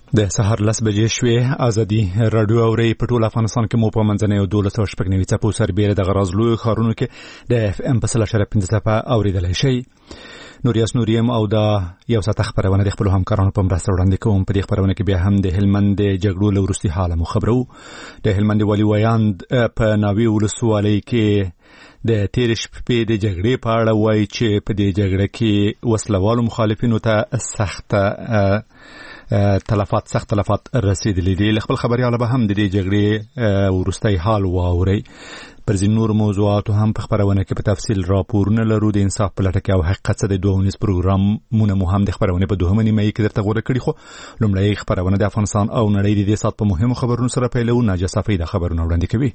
د سهار 10 بجې شوې. ازادي رادیو اوري په ټول افغانستان کې مو په منځنۍ او 12 څپو سربېره د غراز لوی ښارونو کې د اف ام په 3.5 څپه اوریدلای شي. نوریاس نوریم او دا یو ساعت خبرونه د خپل همکارانو په مرسته وړاندې کوم. په دې خبرونه کې بیا هم د هلمند د جګړو له وروستي حاله مو خبرو. د هلمند والي ویاند په ناوی ولسوالۍ کې د تیر شپې د جګړې په اړه وایي چې په دې جګړه کې وسلوالو مخالفینو ته سخت تلفات رسیدلې دي. خپل خبرياله به هم د دې جګړې وروستي حال واوري. پر ځینو نور موضوعاتو هم په خبرونه کې په تفصیل راپورونه لرو. د انصاف په لټه کې او حقیقت څخه د 2 پروګرامونه مو هم د خبرونه په 2 نیمه کې درته غوړه کړی. خو لومړی خبرونه د افغانستان او نړۍ د دې سات په مهمو خبرونو سره پیلو. ناجه صفی د خبرونه وړاندې کوي.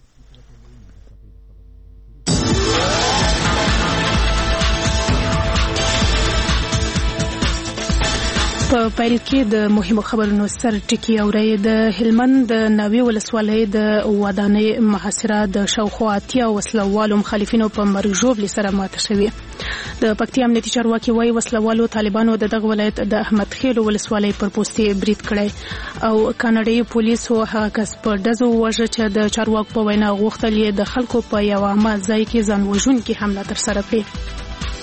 په پیل کې د مهمو خبرونو سر ټکی اوري. د هلمند د ناوی ولسوالۍ د ودانۍ محاصره د شاوخوا 80 وسلوالو مخالفینو په مرګ ژوبل سره ماته شوې. د پکتیا امنیتي چارواکي وايي وسلوالو طالبانو د دغه ولایت د احمد خیل ولسوالۍ پر پوستې برید کړی او کاناډایي پولیسو هغه کس په دزو وژه چې د چارواکو په وینا غوښتل یې د خلکو په یو عامه ځای کې ځان وژونکي حمله تر سره کړي.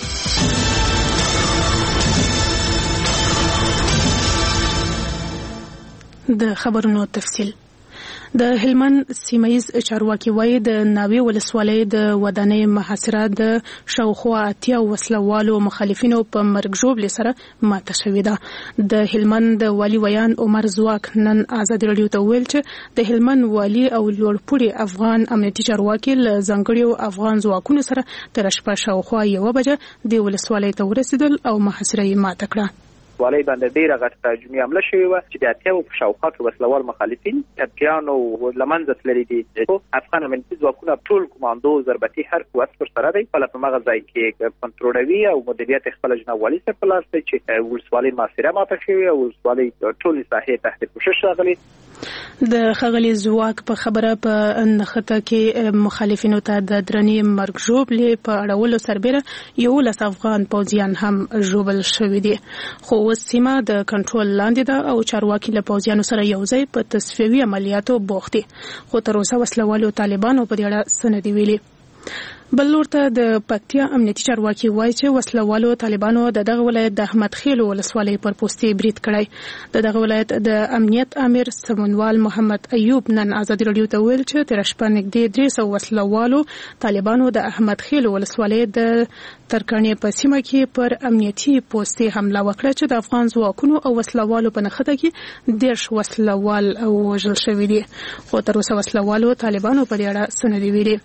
د خبرونو تفصیل. د هلمند سیمایز چارواکي وايي د ناوی ولسوالۍ د ودانۍ محاصره د شاوخوا 80 وسلوالو مخالفینو په مرګ ژوبل سره ماته شوې ده. د هلمند والي ویان عمر زواک نن آزاد رادیو ته ویل چې د هلمند والي او لوړپوړي افغان امنیتي چارواکي له ځانګړي افغان ځواکونو سره تر شپه شاوخوا 1 بجه د ولسوالۍ ته ورسېدل او محاصره یې ماته کړه. والي باندې ډیره غټه هجومي حمله شوې و چې د اتیاو په شاوخوا وسلوال مخالفین تبکیانو لمنځه تللي دي. افغان امنیتي ځواکونه ټول کوماندو ضربتي هر قوت پر سره دی. په مغه ځای کې کنټرولوي او مدیریت خپل جناب والي سره په لاس دی چې ولسوالۍ محاصره ماته شوې او ولسوالۍ ټول ساحې تحت پوښښ راغلي. د خغلی زواک په خبره په نخته کې مخالفینو ته د درنی مرګ ژوبلې په اړولو سربېره 11 افغان پوځیان هم ژوبل شوي دي. خو سیمه د کنټرول لاندې ده او چارواکي له پوځیانو سره یو ځای په تصفیوي عملیاتو بوخت دي. خو تر اوسه وسلوالو طالبانو په دې اړه څه نه دي ویلي. بل لورته د پکتیا امنیتي چارواکي وایي چې وسلوالو طالبانو د دغه ولایت د احمد خیل ولسوالۍ پر پوستې برید کړی. د دغه ولایت د امنیت امیر سمونوال محمد ایوب نن آزاد رادیو ته ویل چې تر شپه نږدې 300 وسلوالو طالبانو د احمد خیل ولسوالۍ د ترکانې په سیمه کې پر امنیتي پوستې حمله وکړه چې د افغان ځواکونو او وسلوالو په نخته کې 10 وسلوال وژل شوي دي. خو تر اوسه وسلوالو طالبانو په دې اړه څه نه دي ویلي.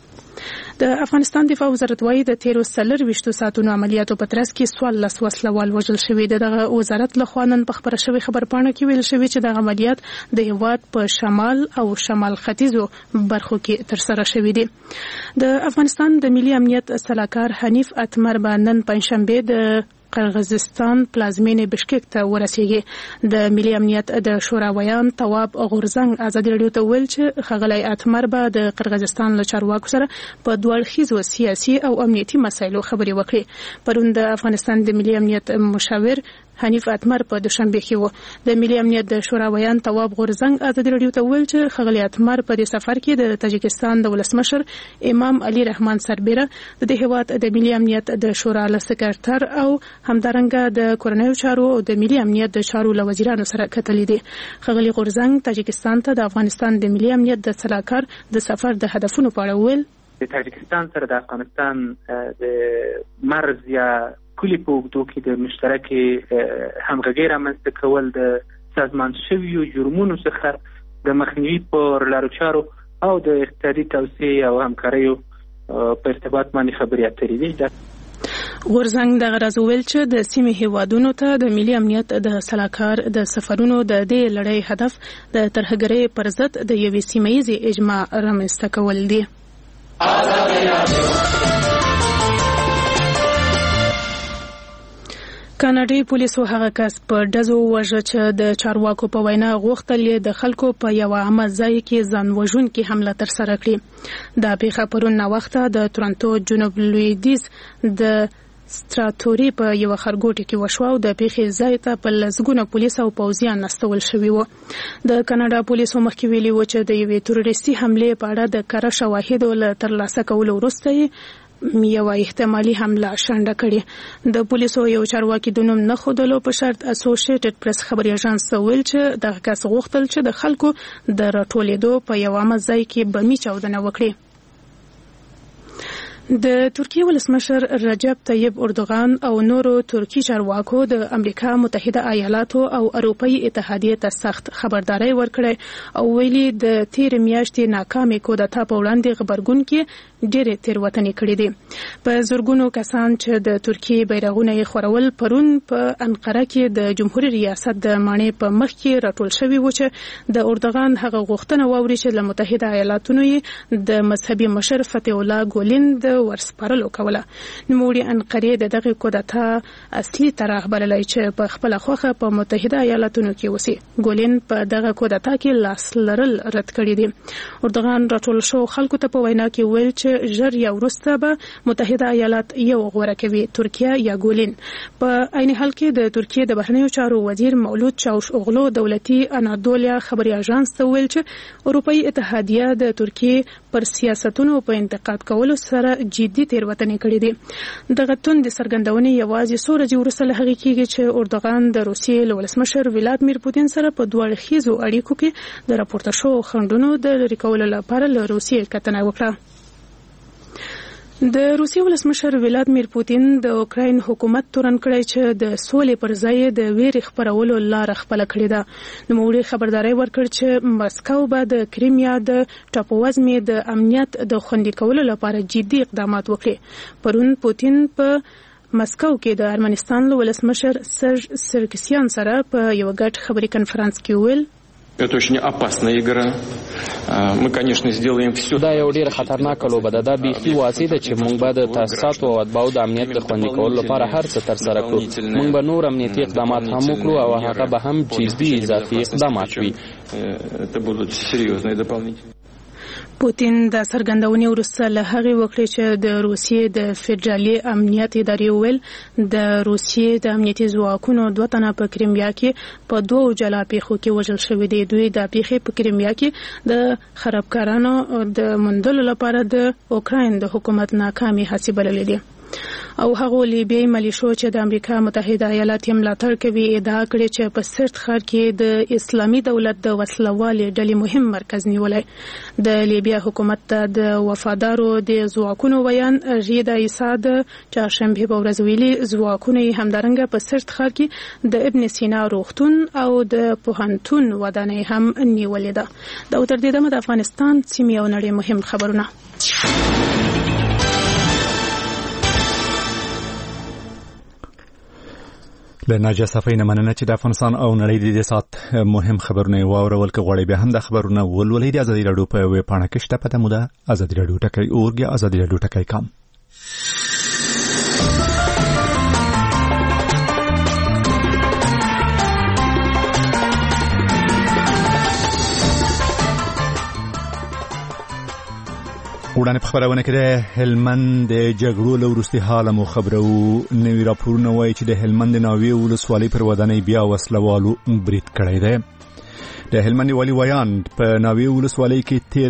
د افغانستان دفاع وزارت وايي د 13 ساعتونو عملیاتو په ترڅ کې 14 وسلوال وژل شوي. دغه وزارت له خوا نن په خبره شوی خبرپاڼه کې ویل شوی چې د عملیات د هیواد په شمال او شمال ختیځو برخو کې تر سره شوي دي. د افغانستان د ملي امنیت سلاکار حنیف اتمر نن پنځشنبه د قرغیزستان پلازمینې بشکک ته ورسېږي. د ملي امنیت د شورا ویان تواب غورزنګ آزاد رادیو ته ویل چې خغلی اتمر به د قرغیزستان له چارواکو سره په دوه اړخیزو سیاسي او امنیتي مسایلو خبرې وکړي. پرون د افغانستان د ملي امنیت مشاور حنیف اتمر په دوشنبه کې و. د ملي امنیت د شورا ویان تواب غورزنګ آزاد رادیو ته ویل چې خغلی اتمر په دې سفر کې د تاجکستان د ولسمشر امام علي رحمان سربېره د هیواد د ملي امنیت د شورا له سکرټر او همدارنګه د کورنیو چارو او د ملي امنیت د چارو له وزیرانو سره کتلې دي. خغلی غورزنګ تاجکستان ته د افغانستان د ملي امنیت د سلاکار د سفر د هدفونو په اړه ویل. د تاجکستان سره د افغانستان د مرز یا کلی په وګړو کې د مشترکې همغږي رامنځته کول د سازمان شویو جرمونو څخه د مخنیوي پر لارو چارو او د اقتصادي توسعې او همکاریو په ارتباط باندې خبرې اترې دي. غورزنګ د غرض ویل چې د سیمې هیوادونو ته د ملي امنیت د سلاکار د سفرونو د دې لړۍ هدف د ترهګرۍ پر ضد د یوې سیمه‌ییزې اجماع رامنځته کول دي. کاناډایي پولیسو هغه کس په دزو وژه چې د چارواکو په وینا غوښتل یې د خلکو په یو عامه ځای کې ځان وژونکي حمله ترسره کړي. دا پیښه پرون ناوخته د تورنټو جنوب لویدیځ د ستراتوري په یو خرګوټي کې وشو او د پیښې ځای ته په لزګونه پولیس او پوځیان استول شوي وو. د کاناډا پولیسو مخکې ویلي و چې د یوې تروریستي حملې په اړه د کره شواهدو له ترلاسه کولو وروسته یو احتمالي حمله شنډه کړې. د پولیسو یو چارواکي د نوم نه ښودلو په شرط اسوسییټډ پریس خبري اژانس ته ویل چې دغه کس غوښتل چې د خلکو د راټولېدو په یو عامه ځای کې بمي چاودنه وکړي. د ترکیه ولسمشر رجب طیب اردوغان او نورو ترکی چارواکو د امریکا متحده ایالاتو او اروپאי اتحادیه ته سخت خبرداري ورکړه او ویلي د تیر میاشتې ناکامې کودتا په وړاندې خبرګون کې ډېرې تیروتنې کړې دي. په زورګونو کسان چې د ترکیه بیرغونه یې خورول پرون په انقره کې د جمهوریت ریاست د مانې په مخ کې راټول شوي و چې د اردوغان هغه غوښتنه واوري چې له متحده ایالاتونو یې د مذهبي مشر فتح الله ګولین د ورسپارلو کوله. نوموړي انقرې د دغه کودتا اصلي طرح بللی چې په خپل خوخه په متحده ایالاتونو کې وسی. ګولین په دغه کودتا کې لاس لرل رد کړی دی. اردوغان راټول شو خلکو ته په وینا کې ویل چې ژر یا وروسته به متحده ایالات یو غوره کوي، ترکیه یا ګولین. په عین حال کې د ترکیه د بهرنیو چارو وزیر مولود چاوش اوغلو دولتي انادولیا خبري اژانس ته ویل چې اروپאי اتحادیه د ترکیه پر سیاستونو په انتقاد کولو سره جدي تیروتنې کړې دي. دغه توند څرګندونې یوازې څو ورځې وروسته له هغې کېږي چې اردوغان د روسیې له ولسمشر ولادیمیر پوتین سره په دوه اړخیزو اړیکو کې د راپورته شوو خنډونو د لرې کولو لپاره له روسیې کتنه وکړه. د روسیې ولسمشر ولادیمیر پوتین د اوکراین حکومت تورن کړی چې د سولې پر ځای د ویرې خپرولو لار خپل کړې ده. نوموړي خبرداري ورکړ چې مسکو به د کریمیا د ټاپووزمې د امنیت د خوندي کولو لپاره جدي اقدامات وکړي. پرون پوتین په مسکو کې د ارمنستان ولسمشر سرژ سرکسیان سره په یو ګډ خبري کنفرانس کې ویل Это очень опасная игра. Мы, конечно, сделаем все. دا یو ډیر خطرناک لوبه ده. دا بيخي واضح ده چې موږ به د تاسیساتو او اتباعو د امنیت د خوندي کولو لپاره هر څه ترسره کړو. موږ به نور امنیتي اقدامات هم وکړو او هغه به هم جدي اضافي اقدامات وي. Это будут серьезные дополнительные. پوتین د څرګندونې وروسته له هغې وکړې چې د روسیې د فدرالي امنیت ادارې ویل د روسیې د امنیتي ځواکونو 2 تنه په کریمیا کې په 2 جلا پیښو کې وژل شوي دي. دوی د پیښې په کریمیا کې د خرابکارانو د موندلو لپاره د اوکراین د حکومت ناکامي هڅې بللې دي. او هغه لیبیایي ملیشو چې د امریکا متحده ایالات یې ملاتړ کوي ادعا کړې چې په سرت ښار کې د اسلامي دولت د وسلوالې ډلې مهم مرکز نیولی. د لیبیا حکومت ته د وفادارو د ځواکونو ویان ریدا عیسی د چهارشنبې په ورځ ویلي ځواکونه یې همدارنګه په سرت ښار کې د ابن سینا روغتون او د پوهنتون ودانۍ هم نیولې ده. دا تر دې دمه د افغانستان سیمې او نړۍ مهم خبرونه. له ناجیه صفای نه مننه چې د افغانستان او نړۍ د دې سات مهم خبرونه واورول. که غواړئ بیا هم د خبرونه ولولئ د ازادي راډیو په ویب پاڼه کې شته، پته مو ده ازادي راډیو ټکی اورګ یا ازادي راډیو ټکی کام. وړاندې په خبرونه کې د هلمند د جګړو له وروستي حاله مو خبرو. نوي راپورونه وایي چې د هلمند ناوې ولسوالۍ پر ودانۍ بیا وسلوالو برید کړی دی. د هلمند والي ویان په ناوې ولسوالۍ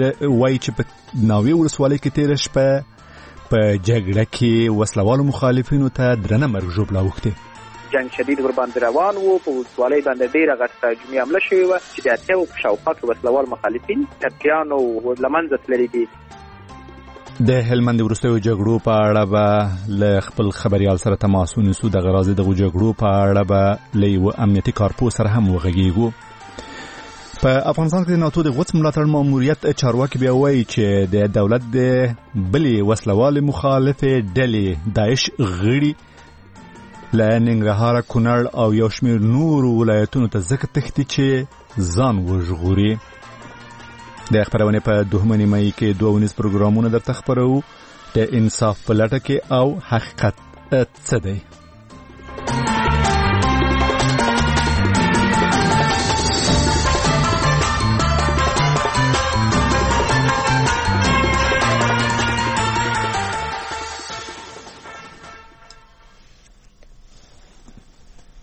کې تیر شپه په جګړه کې وسلوالو مخالفینو ته درنه مرګ ژوبله اوښتې. جنگ شدید ور باندې روان وو. په ولسوالۍ باندې ډیره غټه جمعي حمله شوې وه چې د اتیاو په شاوخوا کې وسلوال مخالفین ټپیانو له منځه تللي دي. د هلمند وروستیو جګړو په اړه به له خپل خبريال سره تماس ونیسو. د غرازي د جګړو په اړه به له یو امنیتي کارپوه سره هم وغږیږو. په افغانستان کې د ناتو د غوڅ ملاتړ ماموریت چارواکي بیا وایي چې د دولت د بلې وسلوال مخالف ډلې داعش غړي له ننګرهار، کونړ او یو شمېر نورو ولایتونو ته ځکه تښتي چې ځان وژغوري. د خبرونه په دوهمه نیمه کې 2 پروګرامونه درته خبرو. د انصاف په لټه کې او حقیقت څه دی.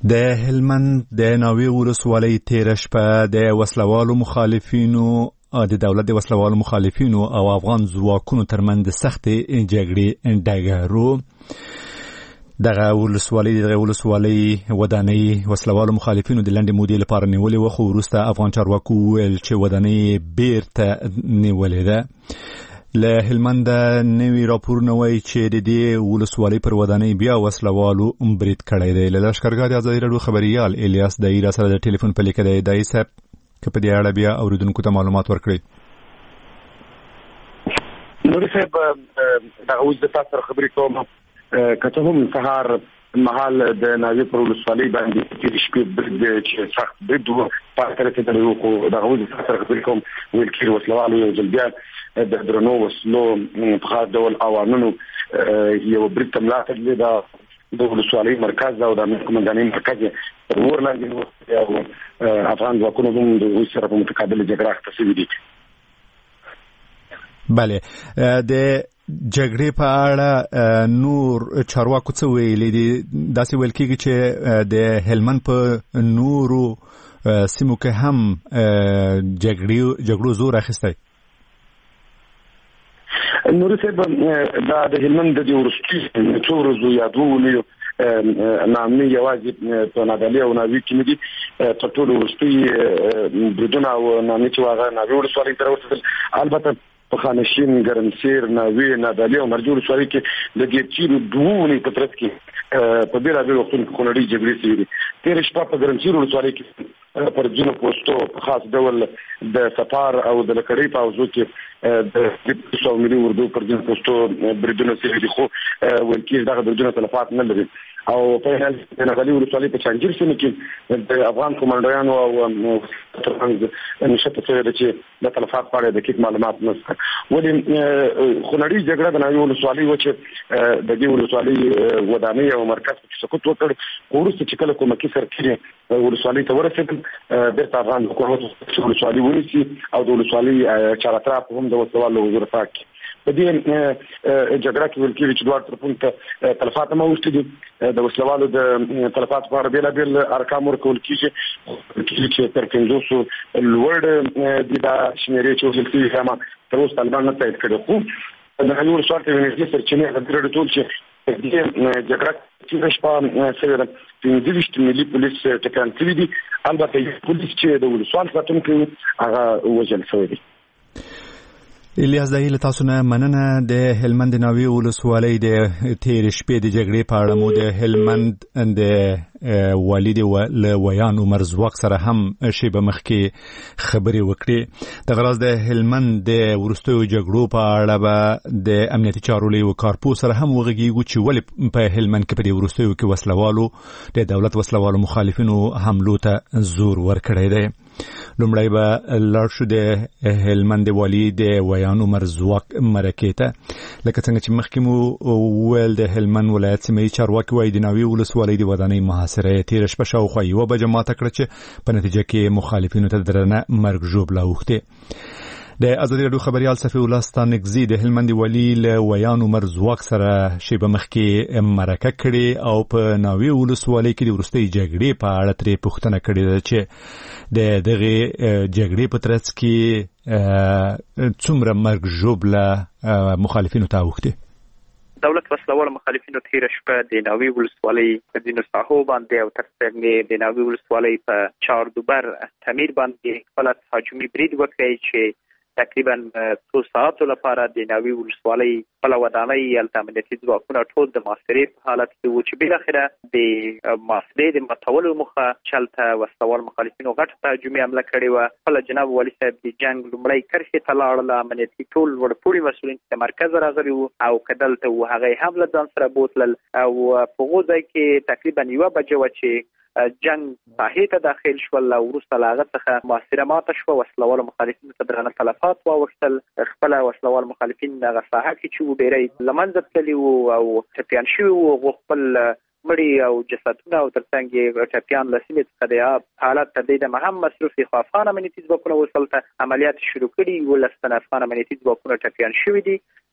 د هلمند د ناوې ولسوالۍ تېره شپه د وسلوالو مخالفینو د دولت د وسلوالو مخالفینو او افغان ځواکونو ترمنځ د سختې جګړې ډګر دغه ولسوالۍ ودانۍ وسلوالو مخالفینو د لنډې مودې لپاره نیولې وه، خو وروسته افغان چارواکو وویل چې ودانۍ بیرته نیولې ده. له هلمند نوي راپورونه وایي چې د دې ولسوالۍ پر ودانۍ بیا وسلوالو برید کړی دی. له لښکرګاه د ازادي راډیو خبریال الیاس دایي را سره د ټلیفون په لیکه دی. دایي صاحب که په دې اړه بیا اوریدونکو ته معلومات ورکړئ. نوري صاحب دغه اوس د تاسو سره خبرې کوم که څه هم سهار مهال د ناوې پر ولسوالۍ باندې تېرې شپې برید چې سخت برید و پای ته رسېدلی و، خو دغه اوس د تاسو سره خبرې کوم ویل کېږي وسلوالو یو ځل بیا د درنو وسلو په خاص ډول اوانونو یو برید ته ملا تړلې ده د ولسوالۍ مرکز او د امیر قومندانۍ مرکز یې ور لاندې او افغان ځواکونو هم د هغوی سره په متقابله جګړه اخته شوي دي. بله، د جګړې په اړه نور چارواکو څه ویلي دي؟ داسې ویل کېږي چې د هلمند په نورو سیمو کې هم جګړو زور اخیستی. نوري صاحب دا د هلمند د وروستي څو ورځو یا دوه اونیو نامني یوازې په نادعلي او ناوې کې نه دي، تر ټولو وروستي بریدونه او نامني چې هغه ناوې ولسوالۍ ته راورسېدل. البته په خانشین، ګرمسیر، ناوې، نادعلي او مرجو ولسوالۍ کې د دې تېرو دوه اونیو په ترڅ کې په بېلابېلو وختونو کې خونړۍ جګړې شوې دي. تېره شپه په ګرمسیر ولسوالۍ کې پر ځینو پوسټو په خاص ډول د سفار او د لکړۍ په حوزو کې د پولیسو او ملي اردو پر ځینو پوسټو بریدونه شوي دي، خو ویل کېږي دغه بریدونه تلفات نه لري. او په حال د نادعلي ولسوالۍ په چانجیر سیمه کې د افغان کمانډویانو او ترڅنګ نشته شوې ده چې د تلفات په اړه دقیق معلومات نشته. ولې خونړۍ جګړه د ناوې ولسوالۍ و چې د دې ولسوالۍ ودانۍ او مرکز په سقوط وکړ، وروسته چې کله کومکي سرتېري ولسوالۍ ته ورسېدل بیرته افغان حکومت ولسوالۍ ونیسي او د ولسوالۍ چارطرف هم د وسلوالو حضور پاک په دې جګړه کې ویل کېږي چې دوه طرفونو ته تلفات هم اوښتي دي. د وسلوالو د تلفات په اړه بېلابېل ارقام ورکول کېږي چې تر 500 لوړ دي دا شمېرې چې ویل کېږي، هم تر اوسه طالبان نه تایید کړي. خو د هغې ولسوالۍ ته انرژي سرچینې ازادي راډیو ټول چې دې جګړه تېره شپه شوې ده 25 ملي پولیس ټپیان شوي دي. البته یو پولیس چې د ولسوال ساتونکی هغه وژل شوی دی. الیاس دایي له تاسو نه مننه. د هلمند ناوې ولسوالۍ د تېرې شپې د جګړې په اړه مو د هلمند د والي له ویان عمر ځواک سره هم شیبه مخکې خبرې وکړې. دغه راز د هلمند د وروستیو جګړو په اړه به د امنیتي چارو له یوه کارپوه سره هم وغږیږو چې ولې په هلمند کې په دې وروستیو کې وسلوالو د دولت وسلوالو مخالفینو حملو ته زور ورکړی دی. لومړی به لاړ شو د هلمند والي د ویان عمر ځواک مرکې ته. لکه څنګه چې مخکې مو وویل د هلمند ولایت سیمه ییز چارواکي وایي د ناوې ولسوالۍ د ودانۍ محاصره یې تېره شپه شاوخوا 1 بجه ماته کړه چې په نتیجه کې مخالفینو ته درنه مرګ ژوبله اوښتې. د ازادي راډیو خبریال صفي الله ستانکزي د هلمند والي له ویان عمر ځواک سره شیبه مخکې مرکه کړې او په ناوې ولسوالۍ کې د وروستۍ جګړې په اړه ترې پوښتنه کړې ده چې د دغې جګړې په ترڅ کې څومره مرګ ژوبله مخالفینو ته اوښتې. دولت وسلوال مخالفینو تېره شپه د ناوې ولسوالۍ په ځینو ساحو باندې او ترڅنګ د ناوې ولسوالۍ په چهاردوبر تعمیر باندې خپل هجومي برید وکړی چې تقریبا 2 ساعتو لپاره د ناوې ولسوالۍ خپله ودانۍ هلته امنیتي ځواکونه ټول د محاصرې په حالت کې وو چې بالاخره د محاصرې د ماتولو موخه چې هلته وسلوال مخالفینو غټه هجومي حمله کړې وه. خپله جناب والي صاحب د جنګ لومړۍ کرښې ته لاړله، امنیتي ټول وړپوړي مسؤلین چې مرکز راغلي وو او که دلته وو هغه یې هم له ځان سره بوتلل او په هغو ځای کې تقریبا 1 بجه وه چې جنگ ساحې ته داخل شول. وروسته له هغه څخه محاصره ماته شوه، وسلوالو مخالفینو ته درانه تلفات واوښتل. خپله وسلوال مخالفین دغه ساحه کې چې وو ډېری له منځه تللي وو او ټپیان شوي وو. هغو خپل مړي او جسدونه او ترڅنګ یې ټپیان له سیمې څخه د حالت تر دې دمه هم مصروف دي. خو افغان امنیتي ځواکونه اوس هلته عملیات شروع کړي. 11 تنه افغان امنیتي ځواکونه ټپیان شوي دي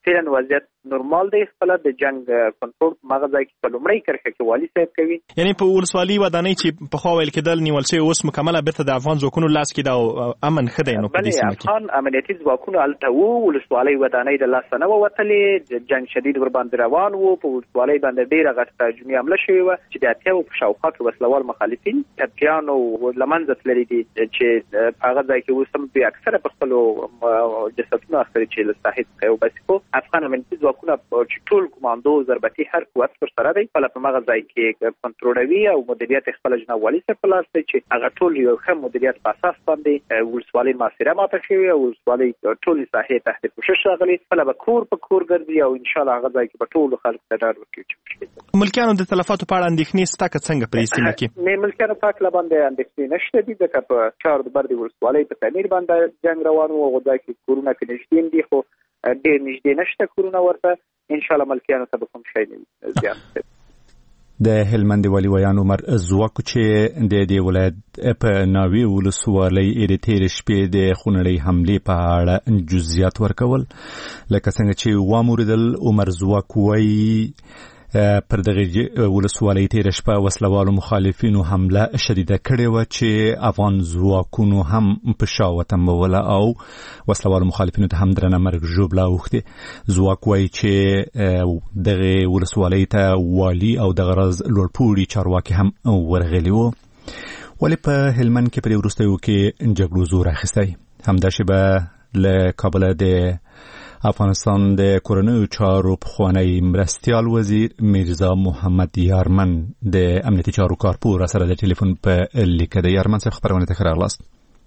فعلا وضعیت نورمال دی. خپل د جنگ کنټرول مغه ځای کې په لومړی کرښه کې والي صاحب کوي. یعنی په ولسوالۍ ودانۍ چې په خوا ویل کېدل نیول شوی اوس مکمله بیرته د افغان ځواکونو لاس کې دا امن ښه دی. نو په دې سیمه کې افغان امنیتي ځواکونو هلته وو، ولسوالۍ ودانۍ د لاسه نه ووتلې، جنگ شدید ور باندې روان وو. په ولسوالۍ باندې ډېره غټه هجومي حمله شوې وه چې د اتیاو په شاوخوا کې وسلوال مخالفین ټپیانو له منځه تللي دي چې په هغه ځای کې اوس هم دوی اکثره په خپلو جسدونه اخلي چې له ساحې څخه وباسي. خو افغان امنیتي ځواکونه چې ټول کمانډو ضربتي هر قوت ورسره دی، خپله په هغه ځای کې کنټرولوي او مدیریت یې خپله جناب والي صاحب په لاس دی چې هغه ټول یو ښه مدیریت په اساس باندې ولسوالۍ محاصره ماته شوې او ولسوالۍ ټولې ساحې تحت پوشش راغلي. خپله به کور په کور ګرځي او انشاءالله هغه ځای کې به ټولو خلکو ته ډاډ ورکوي. ملکیانو د تلفاتو په اړه اندېښنې شته که څنګه په دې سیمه کې؟ نه، ملکیانو په هکله باندې اندېښنې نشته دي، ځکه په چار د بردې ولسوالۍ په تعمیر باندې جنګ روان و. هغه ځای کې کورونه که نږدې دي، خو ډېر نږدې نشته کورونه ورته. انشاءالله ملکیانو ته به کوم شی نه وي زیان. د هلمند والي ویان عمر زواکو چې د دې ولایت په ناوې ولسوالۍ د تېرې شپې د خونړۍ حملې په اړه جزئیات ورکول. لکه څنګه چې واموریدل، عمر زواکو وایي پر دغه ولسوالۍ تېره شپه وسلوالو مخالفینو حمله شدیده کړې وه چې افغان ځواکونو هم په شا وتمبوله او وسلوالو مخالفینو ته هم درنه مرګ ژوبله اوښتې. ځواک وایي چې دغه ولسوالۍ ته والي او د غرض لوړپوړي چارواکي هم ورغلي وو. ولې په هلمند کې په دې وروستیو کې جګړو زور اخیستی؟ همداسې به له کابله د افغانستان د کورنیو چارو پخوانی مرستیال وزیر میرزا محمد یارمن د امنیتي چارو کارپور سره د ټلیفون په لیکه د یارمن صاحب خبرونه ته ښه راغلاست.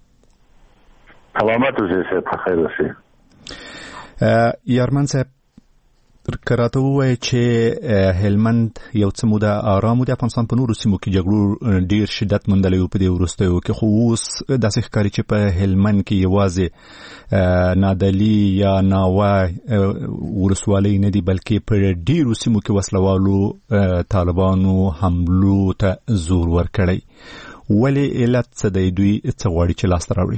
سلامت اوسئ، په خیر اوسئ. یارمن صاحب کراته وایي چې هلمند یو څه موده آرام و، د افغانستان په نورو سیمو کې جګړو ډیر شدت موندلی و په دې وروستیو کې، خو اوس داسې ښکاري چې په هلمند کې یوازې نادلي یا ناوه ولسوالۍ نه دي، بلکې په ډیرو سیمو کې وسلوالو طالبانو حملو ته زور ورکړی. ولې علت څه دی؟ دوی څه غواړي چې لاسته راوړي؟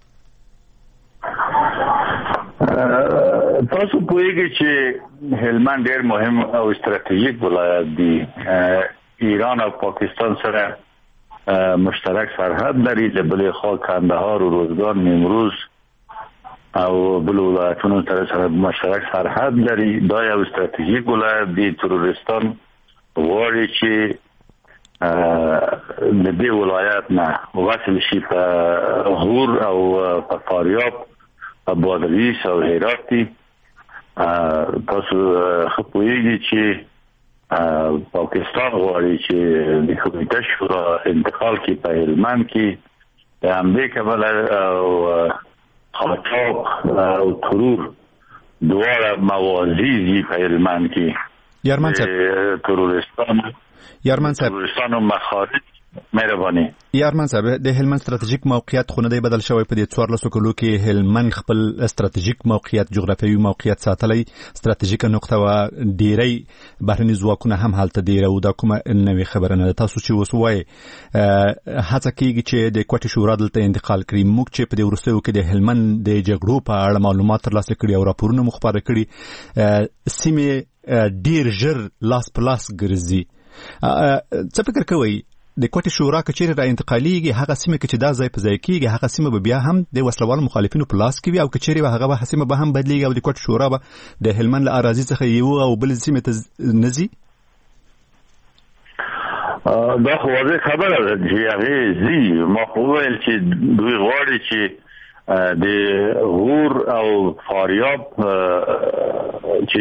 تاسو پوهیږئ چې هلمند ډېر مهم او استراتیژیک ولایت دی. ایران او پاکستان سره مشترک سرحد لري، د بلې خوا کندهار و روزګان، نیمروز او بل ولایتونو سره مشترک سرحد لري. دا یو استراتیژیک ولایت دی. تروریستان غواړي چې د دې ولایت نه وصل شي په غور او په فاریاب، په بادغیس او هرات دي. تاسو ښه پوهیږئ چې پاکستان غواړي چې د کمیټه شورا انتقال کې په هلمند کې د همدې کبله او خاطاب او ترور دواړه موازی دي په هلمند کې. یارمن صاحب تروریستانو مخارج مهرباني. یارمن صاحب د هلمند ستراتیژیک موقعیت خو نه دی بدل شوی. په دې 14 کلو کې هلمند خپل ستراتیژیک موقعیت، جغرافیوي موقعیت ساتلی. ستراتیژیکه نقطه و ډیری بهرني ځواکونه هم هلته ډیره او دا کومه نوې خبره نه ده. تاسو چې اوس وایي هڅه کیږي چې د کوټې شورا دلته انتقال کړي. موږ چې په دې وروستیو کې د هلمند د جګړو په اړه معلومات ترلاسه کړي او راپورونه مو خپاره کړي، سیمې ډیر ژر لاس په لاس ګرځي. څه فکر کوئ د کوټې شورا کچېرې را انتقالیږي، هغه سیمه کې چې دا ځای په ځای کېږي، هغه سیمه به بیا هم د وسلوالو مخالفینو په لاس کې وي او کچېرې به هغه سیمه به هم بدلیږي او د کوټې شورا به د هلمند له اراضي څخه یو او بل سیمه ته نه ځي؟ دا خو واضح خبره ده چې هغې ځي. ما خو وویل چې دوی غواړي چې د غور او فاریاب چې